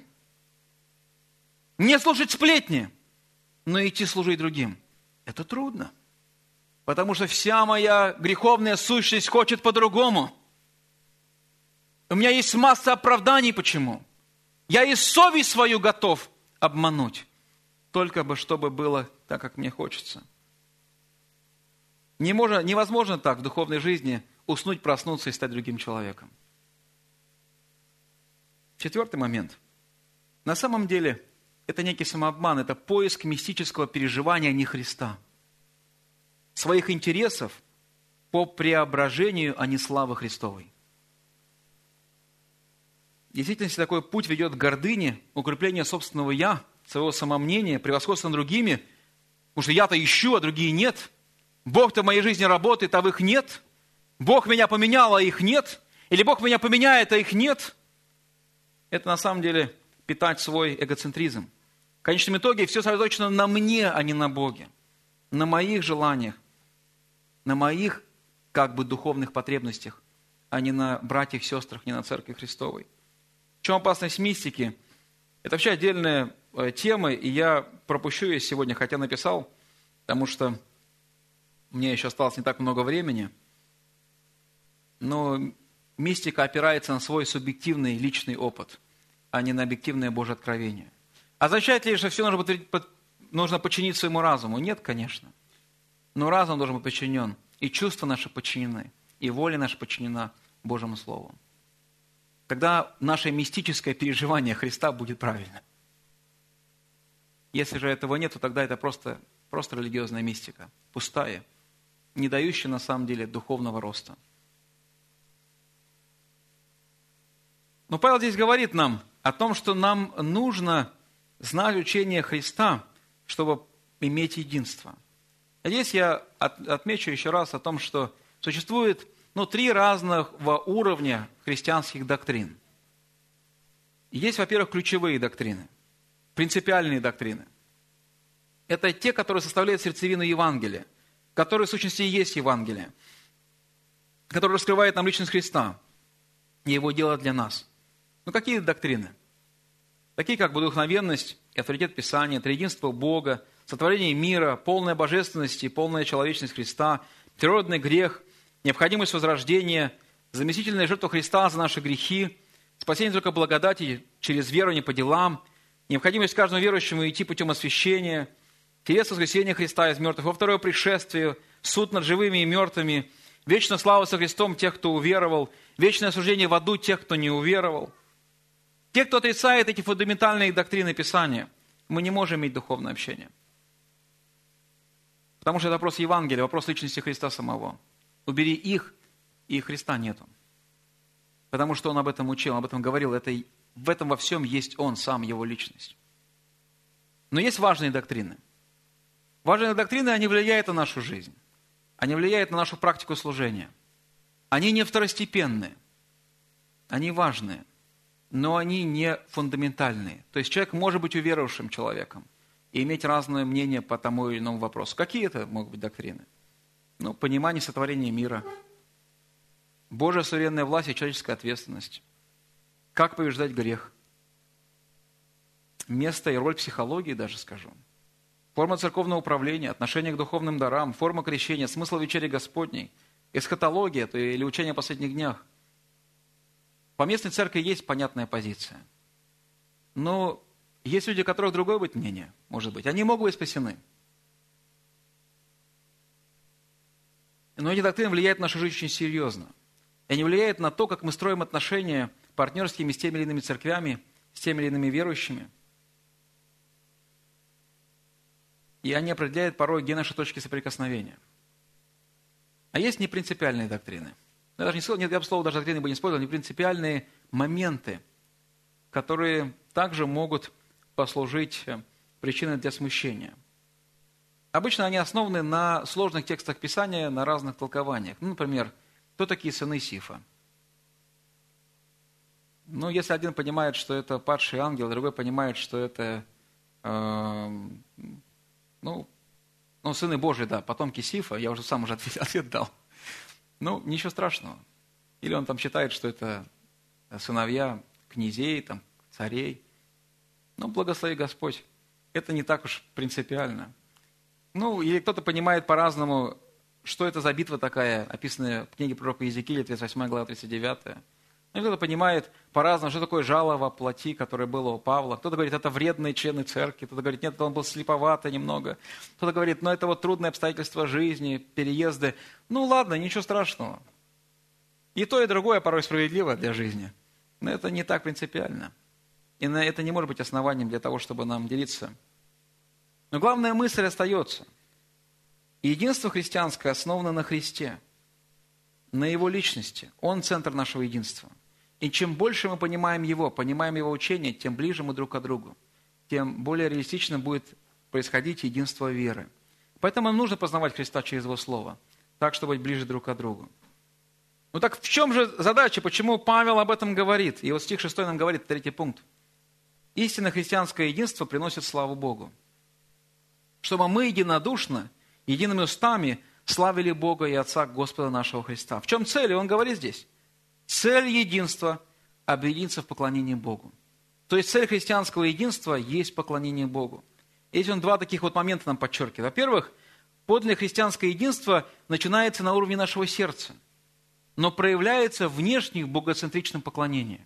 Не слушать сплетни, но идти служить другим. Это трудно. Потому что вся моя греховная сущность хочет по-другому. У меня есть масса оправданий, почему. Я и совесть свою готов обмануть. Только бы, чтобы было так, как мне хочется. Невозможно так в духовной жизни уснуть, проснуться и стать другим человеком. Четвертый момент. На самом деле, это некий самообман, это поиск мистического переживания не Христа. Своих интересов по преображению, а не славы Христовой. В действительности такой путь ведет к гордыне, укреплению собственного «я», своего самомнения, превосходства над другими, потому что я-то ищу, а другие нет. Бог-то в моей жизни работает, а в их нет. Бог меня поменял, а их нет. Или Бог меня поменяет, а их нет. Это на самом деле питать свой эгоцентризм. В конечном итоге все сосредоточено на мне, а не на Боге. На моих желаниях, на моих духовных потребностях, а не на братьях, сестрах, не на Церкви Христовой. В чем опасность мистики? Это вообще отдельная тема, и я пропущу ее сегодня, хотя написал, потому что мне еще осталось не так много времени. Но мистика опирается на свой субъективный личный опыт, а не на объективное Божье откровение. Означает ли, что все нужно подчинить своему разуму? Нет, конечно. Но разум должен быть подчинен, и чувства наши подчинены, и воля наша подчинена Божьему Слову. Тогда наше мистическое переживание Христа будет правильно. Если же этого нет, то тогда это просто религиозная мистика, пустая, не дающая на самом деле духовного роста. Но Павел здесь говорит нам о том, что нам нужно знать учение Христа, чтобы иметь единство. А здесь я отмечу еще раз о том, что существует 3 разного уровня христианских доктрин. Есть, во-первых, ключевые доктрины, принципиальные доктрины. Это те, которые составляют сердцевину Евангелия, которые в сущности и есть Евангелие, которые раскрывают нам личность Христа и Его дело для нас. Какие доктрины? Такие, как вдохновенность и авторитет Писания, триединство Бога, сотворение мира, полная божественность и полная человечность Христа, природный грех, необходимость возрождения, заместительная жертва Христа за наши грехи, спасение только благодати через верование по делам, необходимость каждому верующему идти путем освящения, телесное воскресение Христа из мертвых, во второе пришествие, суд над живыми и мертвыми, вечная слава со Христом тех, кто уверовал, вечное осуждение в аду тех, кто не уверовал. Те, кто отрицает эти фундаментальные доктрины Писания, мы не можем иметь духовное общение. Потому что это вопрос Евангелия, вопрос личности Христа самого. Убери их, и Христа нету. Потому что Он об этом учил, Он об этом говорил. В этом во всем есть Он, сам, Его личность. Но есть важные доктрины. Важные доктрины, они влияют на нашу жизнь. Они влияют на нашу практику служения. Они не второстепенные. Они важные. Но они не фундаментальные. То есть человек может быть уверовавшим человеком и иметь разное мнение по тому или иному вопросу. Какие это могут быть доктрины? Понимание сотворения мира, Божья суверенная власть и человеческая ответственность, как побеждать грех, место и роль психологии даже, скажу. Форма церковного управления, отношение к духовным дарам, форма крещения, смысл вечери Господней, эсхатология, то или учение о последних днях. По местной церкви есть понятная позиция. Но есть люди, у которых другое будет мнение, может быть. Они могут быть спасены. Но эти доктрины влияют на нашу жизнь очень серьезно. И они влияют на то, как мы строим отношения партнерскими с теми или иными церквями, с теми или иными верующими. И они определяют порой, где наши точки соприкосновения. А есть непринципиальные доктрины. Я бы слово даже доктрины бы не использовал, непринципиальные моменты, которые также могут послужить причиной для смущения. Обычно они основаны на сложных текстах Писания, на разных толкованиях. Например, кто такие сыны Сифа? Если один понимает, что это падший ангел, другой понимает, что это сыны Божии, да, потомки Сифа, я уже сам ответ дал. Ничего страшного. Или он там считает, что это сыновья князей, там, царей. Благослови Господь. Это не так уж принципиально. Или кто-то понимает по-разному, что это за битва такая, описанная в книге пророка Иезекииля, 38 глава, 39. Кто-то понимает по-разному, что такое жало во плоти, которое было у Павла. Кто-то говорит, это вредные члены церкви. Кто-то говорит, нет, он был слеповатый немного. Кто-то говорит, это трудные обстоятельства жизни, переезды. Ладно, ничего страшного. И то, и другое порой справедливо для жизни. Но это не так принципиально. И это не может быть основанием для того, чтобы нам делиться. Но главная мысль остается. Единство христианское основано на Христе, на Его личности. Он центр нашего единства. И чем больше мы понимаем Его учение, тем ближе мы друг к другу, тем более реалистично будет происходить единство веры. Поэтому нам нужно познавать Христа через Его Слово, так, чтобы быть ближе друг к другу. Так в чем же задача, почему Павел об этом говорит? И стих 6 нам говорит, 3 пункт. Истинно христианское единство приносит славу Богу. Чтобы мы единодушно, едиными устами славили Бога и Отца Господа нашего Христа. В чем цель? Он говорит здесь. Цель единства – объединиться в поклонении Богу. То есть цель христианского единства есть поклонение Богу. Здесь он 2 таких момента нам подчеркивает. Во-первых, подлинное христианское единство начинается на уровне нашего сердца, но проявляется внешне в богоцентричном поклонении.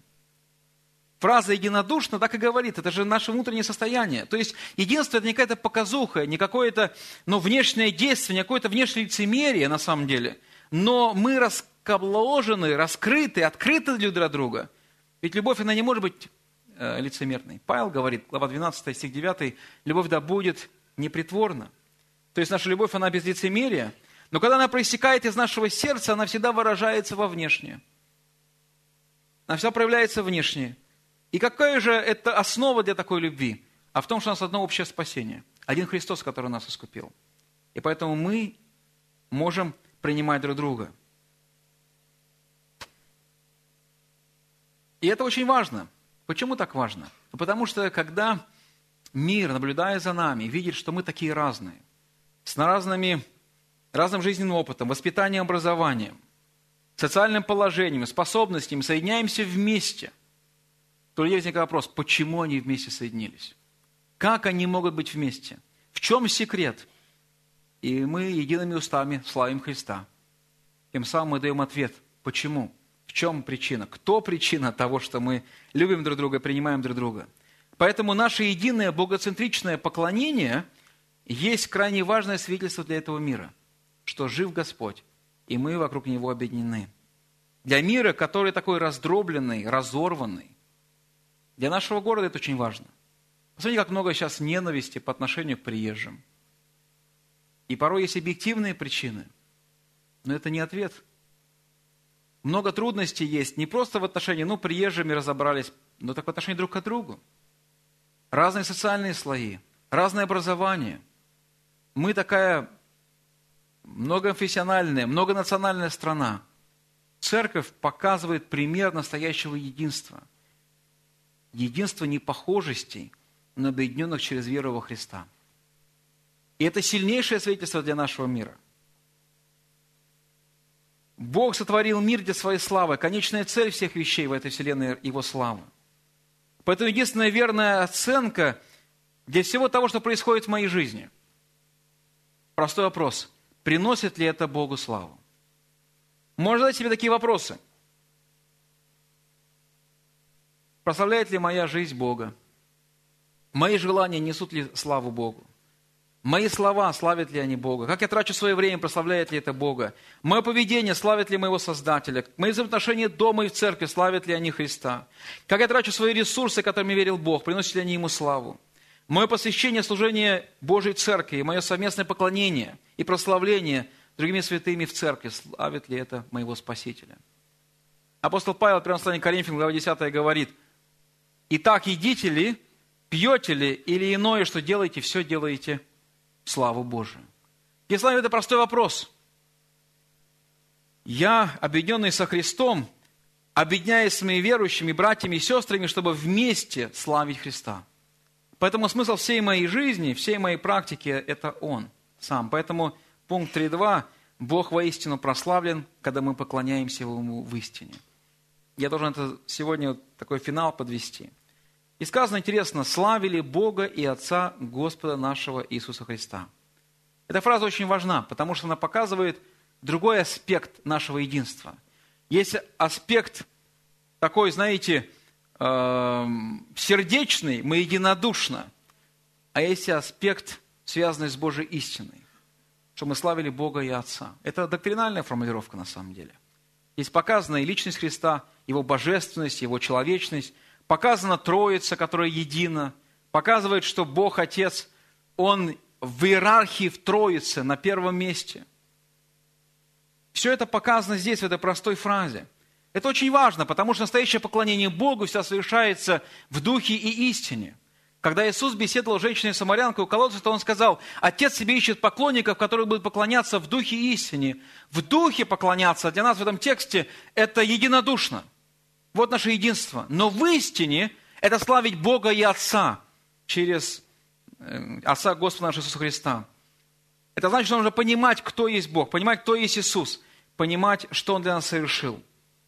Фраза «единодушно» так и говорит, это же наше внутреннее состояние. То есть единство – это не какая-то показуха, не какое-то внешнее действие, не какое-то внешнее лицемерие на самом деле. Но мы раскобложены, раскрыты, открыты друг для друга. Ведь любовь, она не может быть лицемерной. Павел говорит, глава 12, стих 9, «Любовь да будет непритворна». То есть наша любовь, она без лицемерия, но когда она проистекает из нашего сердца, она всегда выражается во внешнее. Она всегда проявляется внешне. И какая же это основа для такой любви? А в том, что у нас одно общее спасение. Один Христос, который нас искупил. И поэтому мы можем принимать друг друга. И это очень важно. Почему так важно? Потому что когда мир, наблюдая за нами, видит, что мы такие разные, с разным жизненным опытом, воспитанием, образованием, социальным положением, способностями, соединяемся вместе, то у людей возникает вопрос, почему они вместе соединились? Как они могут быть вместе? В чем секрет? И мы едиными устами славим Христа. Тем самым мы даем ответ, почему? В чем причина? Кто причина того, что мы любим друг друга, принимаем друг друга? Поэтому наше единое богоцентричное поклонение есть крайне важное свидетельство для этого мира, что жив Господь, и мы вокруг Него объединены. Для мира, который такой раздробленный, разорванный, для нашего города это очень важно. Посмотрите, как много сейчас ненависти по отношению к приезжим. И порой есть объективные причины, но это не ответ. Много трудностей есть не просто в отношении, приезжими разобрались, но так в отношении друг к другу. Разные социальные слои, разное образование. Мы такая многоконфессиональная, многонациональная страна. Церковь показывает пример настоящего единства. Единство непохожестей, но объединенных через веру во Христа. И это сильнейшее свидетельство для нашего мира. Бог сотворил мир для своей славы. Конечная цель всех вещей в этой вселенной – Его слава. Поэтому единственная верная оценка для всего того, что происходит в моей жизни. Простой вопрос. Приносит ли это Богу славу? Можно задать себе такие вопросы. Прославляет ли моя жизнь Бога? Мои желания несут ли славу Богу? Мои слова, славят ли они Бога? Как я трачу свое время, прославляет ли это Бога? Мое поведение, славит ли моего Создателя? Мои взаимоотношения дома и в церкви, славят ли они Христа? Как я трачу свои ресурсы, которыми верил Бог, приносят ли они Ему славу? Мое посвящение, служение Божьей Церкви, и мое совместное поклонение и прославление другими святыми в церкви, славит ли это моего Спасителя? Апостол Павел, в 1 послании к Коринфянам, глава 10, говорит: «Итак, едите ли, пьете ли, или иное, что делаете, все делаете в славу Божию». Если это простой вопрос. Я, объединенный со Христом, объединяюсь с моими верующими братьями и сестрами, чтобы вместе славить Христа. Поэтому смысл всей моей жизни, всей моей практики – это Он сам. Поэтому пункт 3.2. Бог воистину прославлен, когда мы поклоняемся Ему в истине. Я должен это сегодня такой финал подвести. И сказано, интересно, славили Бога и Отца Господа нашего Иисуса Христа. Эта фраза очень важна, потому что она показывает другой аспект нашего единства. Есть аспект такой, знаете, сердечный, мы единодушно, а есть аспект, связанный с Божьей истиной, что мы славили Бога и Отца. Это доктринальная формулировка на самом деле. Здесь показана и личность Христа, Его божественность, Его человечность, показана Троица, которая едина, показывает, что Бог Отец, Он в иерархии в Троице на первом месте. Все это показано здесь, в этой простой фразе. Это очень важно, потому что настоящее поклонение Богу всегда совершается в духе и истине. Когда Иисус беседовал с женщиной-самарянкой у колодца, то Он сказал: «Отец себе ищет поклонников, которые будут поклоняться в духе и истине». В духе поклоняться для нас в этом тексте – это единодушно. Вот наше единство. Но в истине – это славить Бога и Отца через Отца Господа нашего Иисуса Христа. Это значит, что нужно понимать, кто есть Бог, понимать, кто есть Иисус, понимать, что Он для нас совершил.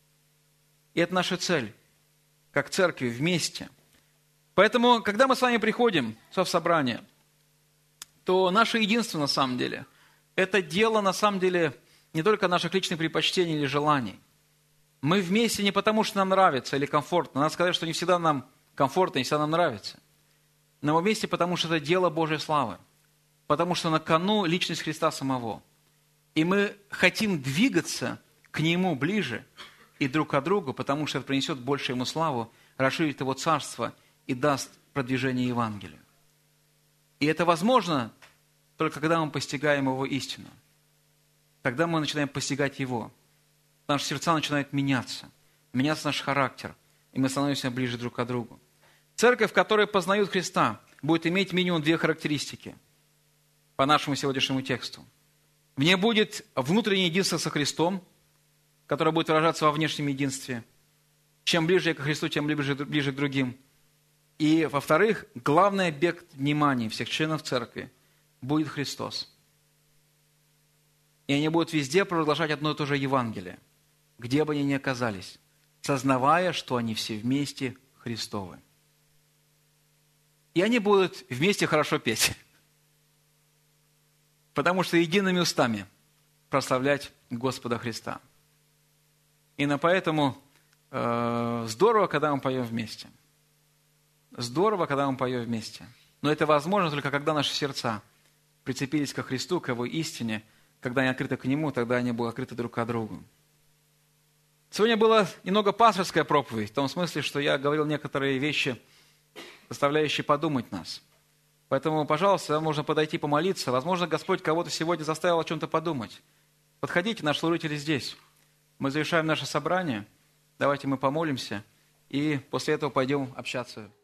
И это наша цель, как церкви, вместе. Поэтому, когда мы с вами приходим в собрание, то наше единство, на самом деле, это дело, на самом деле, не только наших личных предпочтений или желаний. Мы вместе не потому, что нам нравится или комфортно. Надо сказать, что не всегда нам комфортно, не всегда нам нравится. Но мы вместе, потому что это дело Божьей славы. Потому что на кону личность Христа самого. И мы хотим двигаться к Нему ближе и друг к другу, потому что это принесет больше Ему славу, расширит Его царство и даст продвижение Евангелию. И это возможно только когда мы постигаем Его истину. Тогда мы начинаем постигать Его. Наши сердца начинают меняться наш характер, и мы становимся ближе друг к другу. Церковь, в которой познают Христа, будет иметь минимум 2 характеристики по нашему сегодняшнему тексту. В ней будет внутреннее единство со Христом, которое будет выражаться во внешнем единстве. Чем ближе я ко Христу, тем ближе к другим. И, во-вторых, главный объект внимания всех членов церкви будет Христос. И они будут везде провозглашать одно и то же Евангелие, где бы они ни оказались, сознавая, что они все вместе Христовы. И они будут вместе хорошо петь, потому что едиными устами прославлять Господа Христа. И поэтому здорово, когда мы поем вместе. Здорово, когда мы поем вместе. Но это возможно только когда наши сердца прицепились ко Христу, к Его истине. Когда они открыты к Нему, тогда они будут открыты друг к другу. Сегодня была немного пасторская проповедь, в том смысле, что я говорил некоторые вещи, заставляющие подумать нас. Поэтому, пожалуйста, можно подойти помолиться. Возможно, Господь кого-то сегодня заставил о чем-то подумать. Подходите, наши служители здесь. Мы завершаем наше собрание. Давайте мы помолимся. И после этого пойдем общаться.